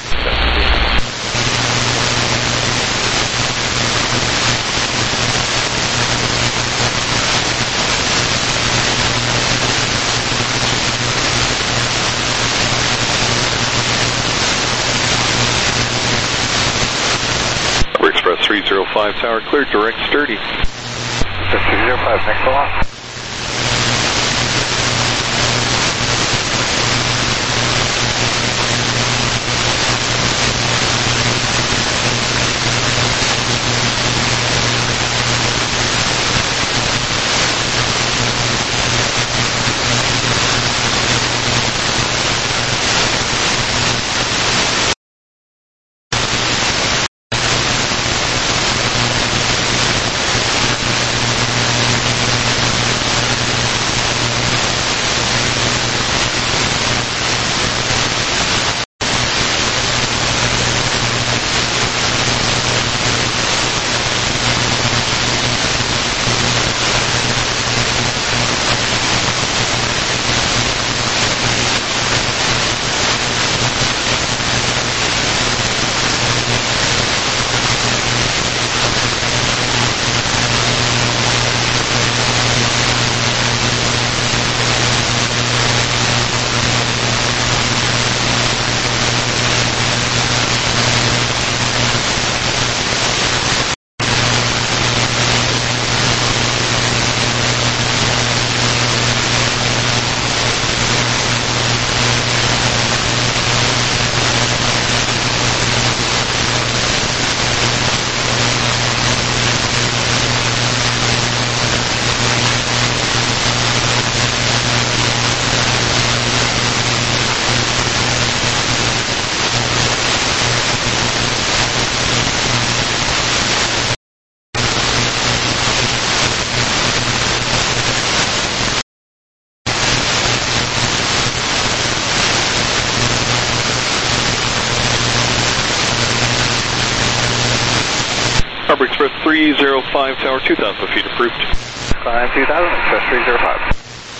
Express three zero five Tower, clear direct Sturdy. three zero five, thanks a lot. Harbor Express three oh five Tower, two thousand feet approved. Climb two thousand, Express three oh five.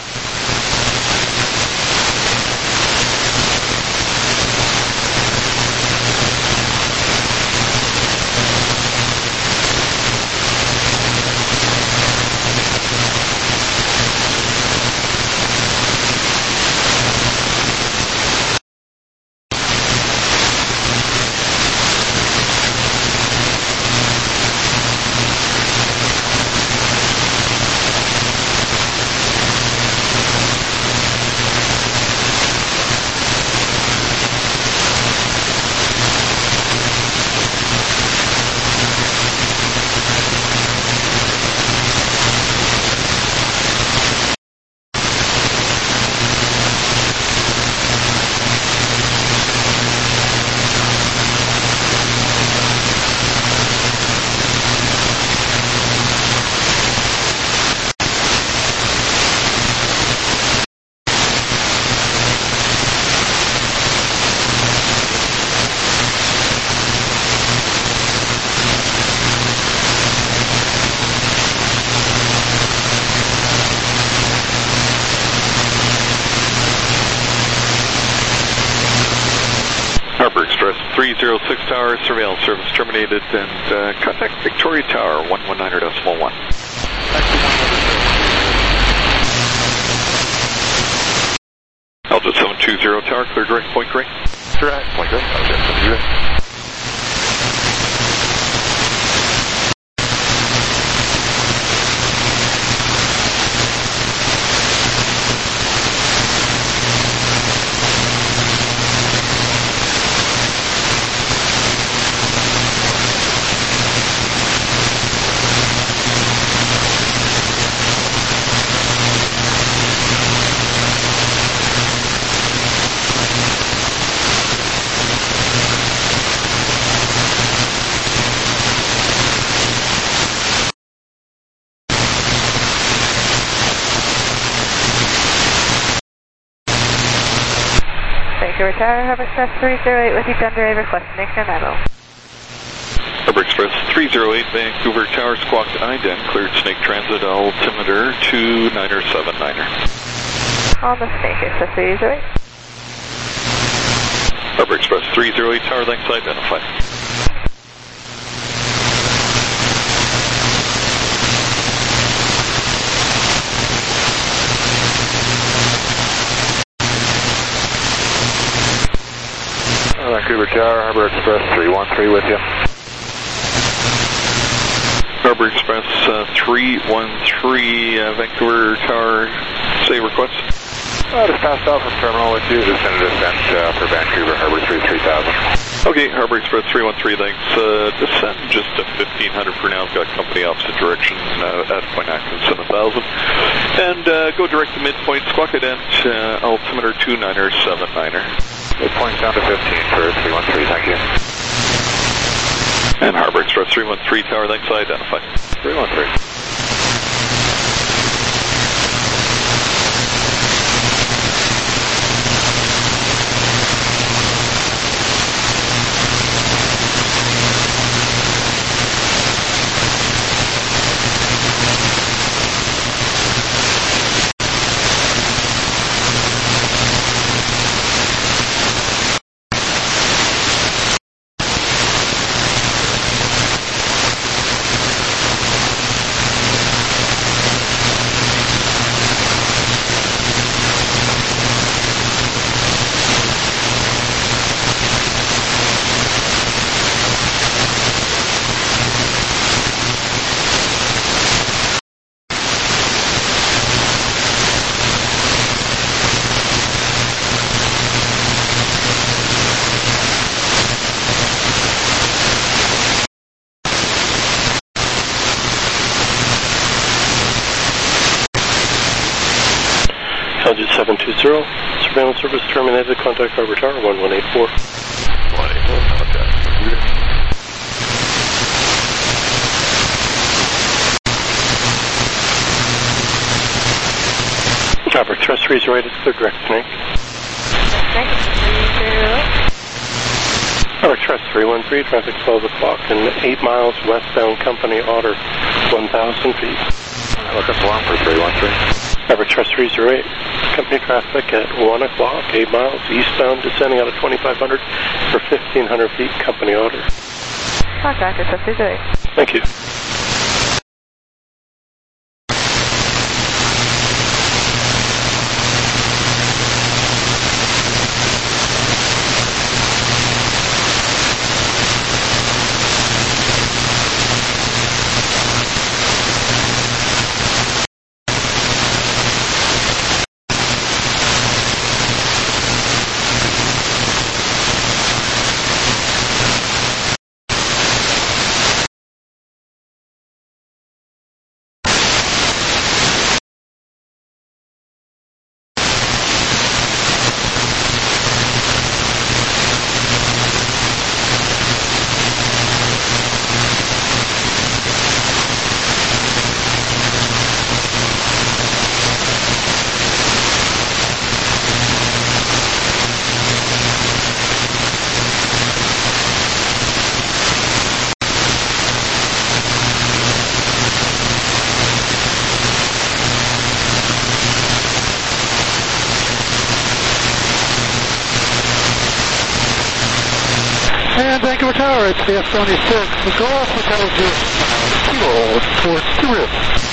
three oh six Tower, surveillance service terminated, and uh, contact Victoria Tower, one one nine decimal one. Delta seven two zero Tower, clear direct, point gray. Direct, point gray. Okay, Tower, Harbor Express three oh eight with you, Thunder request make your memo. Harbor Express three oh eight, Vancouver Tower, squawked I D E N, cleared Snake Transit, altimeter two niner seven niner. On the Snake Express three oh eight. Harbor Express three oh eight, Tower length identified. Vancouver Tower, Harbor Express three one three with you. Harbor Express uh, three one three, uh, Vancouver Tower, say request. Uh, just passed off from terminal with you, just in a descent uh, for Vancouver, Harbor three three thousand. Okay, Harbor Express three one three, thanks. Uh, descend just to fifteen hundred for now. Got company opposite direction uh, at Point Atkins seven thousand. And uh, go direct to midpoint, squawk ident, uh, altimeter two niner seven niner. Midpoint down to fifteen for three one three, thank you. And Harbor Express three one three, Tower length identified. three one three. Altitude seven two zero, surveillance service terminated, contact Harbor Tower one one eight four. one eight four, contact. Harbor Express three oh eight, it's clear direct Snake. Snake, three oh eight. Harbor Express three one three, traffic twelve o'clock and eight miles westbound Company Otter, one thousand feet. Looking along for three one three. Harbor Express three zero eight, company traffic at one o'clock, eight miles eastbound, descending out of twenty-five hundred for fifteen hundred feet, Company Otter. Contact Express three zero eight. Thank you. And Vancouver Tower, it's the F seventy-six, the Golf Hotel Zero, towards the rim.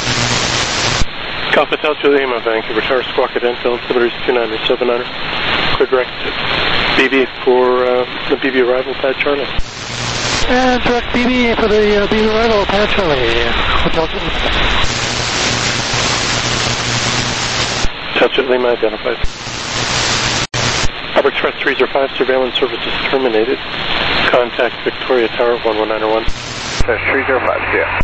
Golf Hotel Juliana, Vancouver Tower, Squawk Dental, altimeters two nine seven nine. Clear direct B B for uh, the B B arrival, Pad Charlie. And direct B B for the uh, B B arrival, Pad Charlie. Hotel Juliana. Hotel Lima identified. Harbor Express three zero five, surveillance services terminated. Contact Victoria Tower one one nine one. That's three zero five, yeah.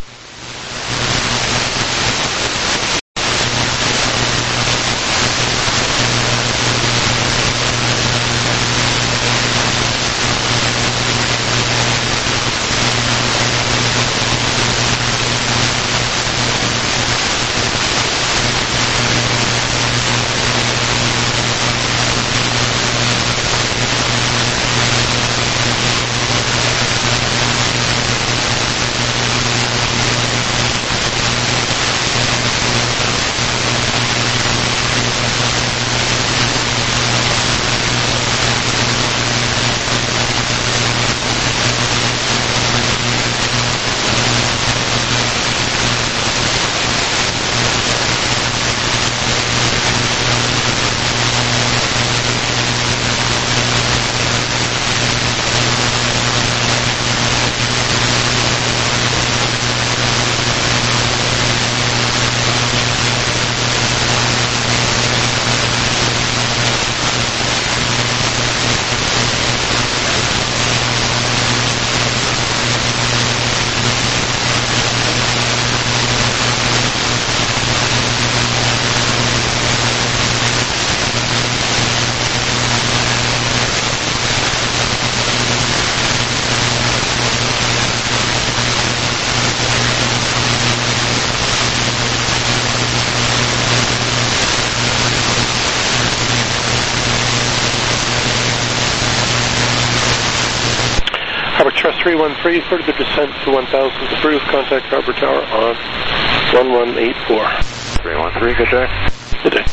three one three, further descent to one thousand approved. Contact Harbor Tower on one one eight four. three one three, good day. Good day.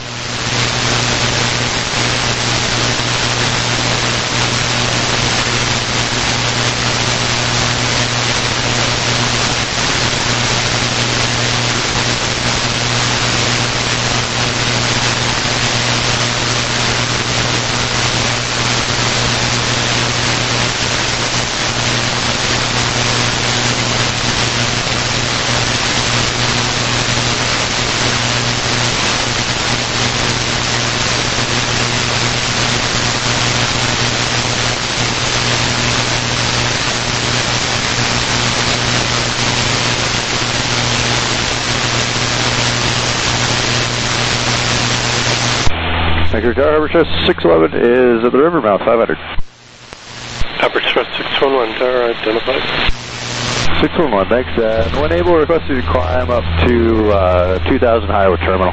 Harbor Express six eleven is at the river mouth, five hundred. Harbor Express six one one, tower identified. six one one, thanks. Uh, when able, request you to climb up to uh, two thousand Iowa Terminal.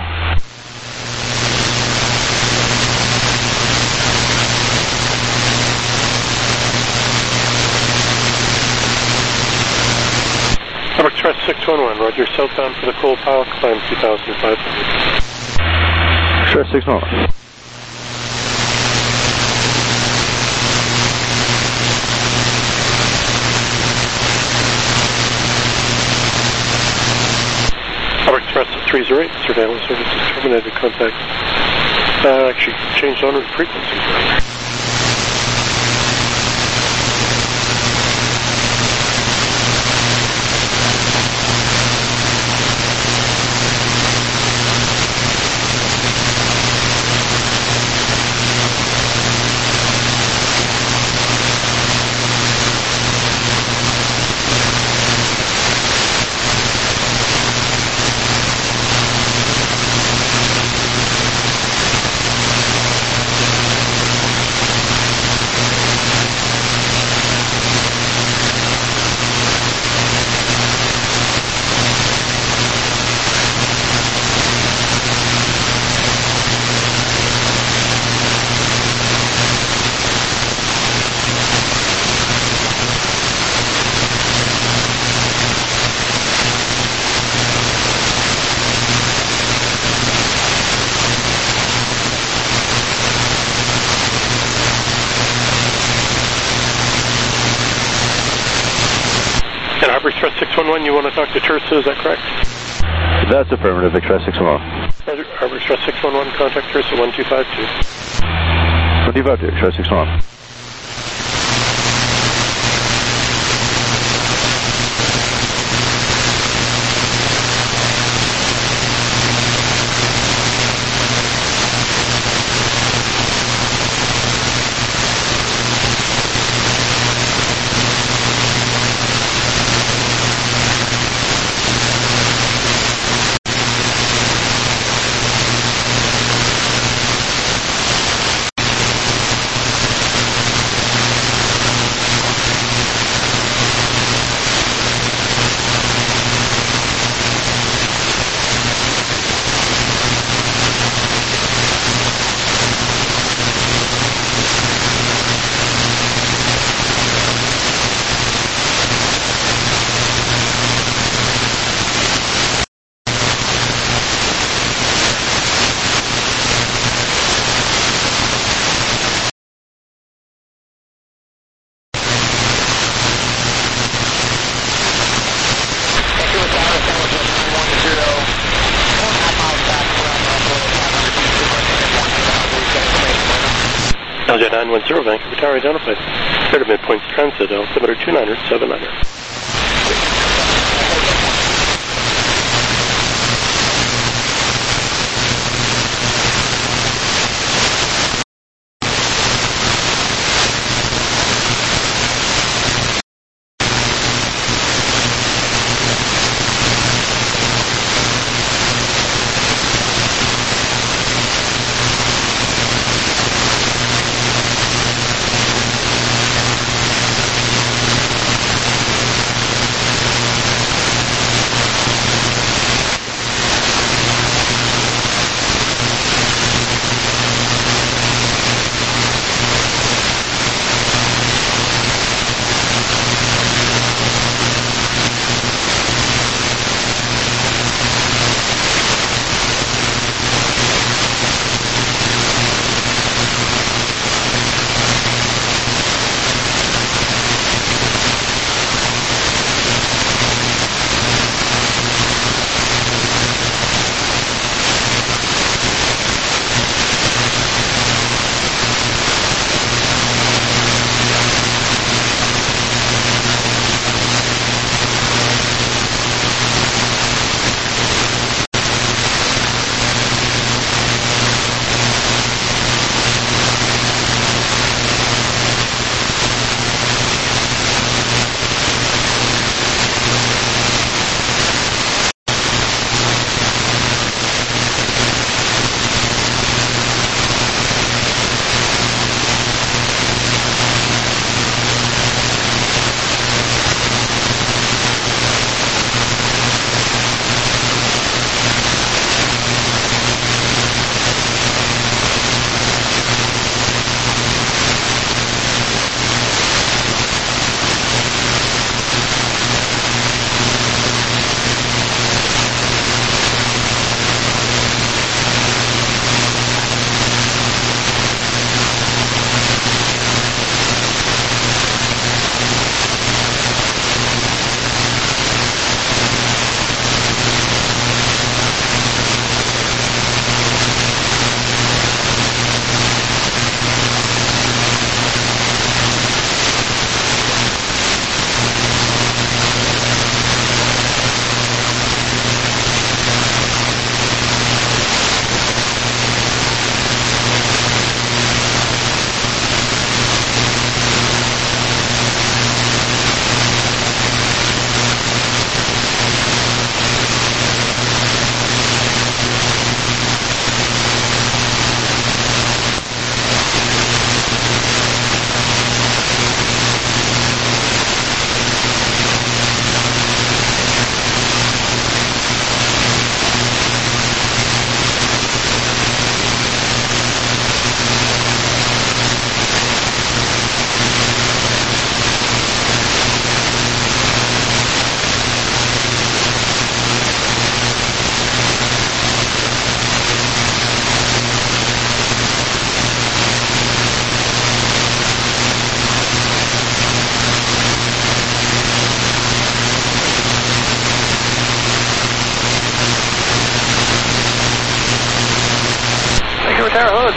one one, roger, southbound for the Cole Pile, climb two thousand five hundred. Express six one one. Harbor Express three zero eight, surveillance services terminated, contact. Uh, actually, changed on route frequency. Harbor Express six one one, you want to talk to Tersa, is that correct? That's affirmative, Express six one one. Harbor Express six one one, contact Tersa one two five two. one two five two, Express six one one. L J nine one zero, Vancouver Tower identified. Clear to midpoints transit, altimeter two nine zero seven nine zero.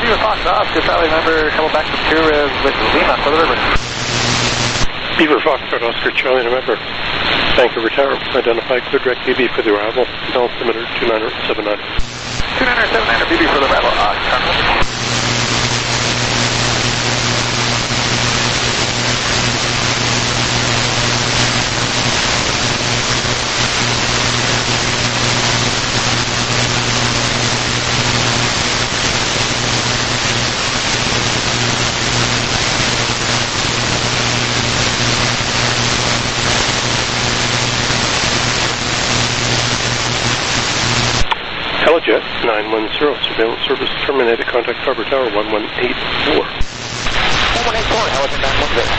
Beaver Fox, Oscar Charlie, number, couple back to two uh, with Lima for the river. Beaver Fox, Oscar Charlie, November. Vancouver Tower, identify clear direct B B for the arrival. Altimeter two nine seven nine. two nine seven nine, B B for the arrival, Oscar. Helijet nine one zero, surveillance service terminated. Contact Harbor Tower one one eight four. one one eight four, Helijet nine one zero.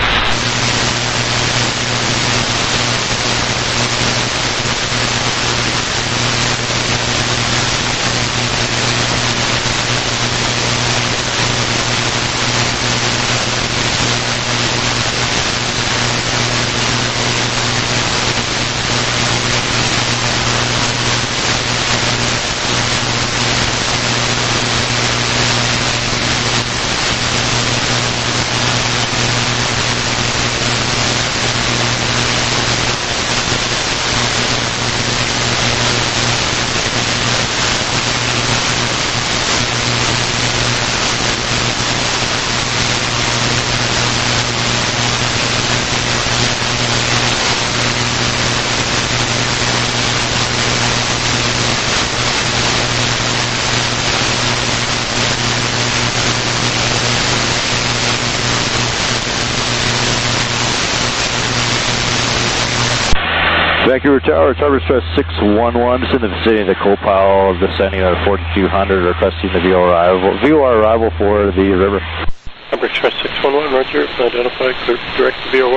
Vancouver Tower, Tower Express six one one, just in the vicinity of the coal pile, descending on forty-two hundred, requesting the V O R arrival, V O R arrival for the river. Tower Express six one one, Roger, identify clear direct V O R.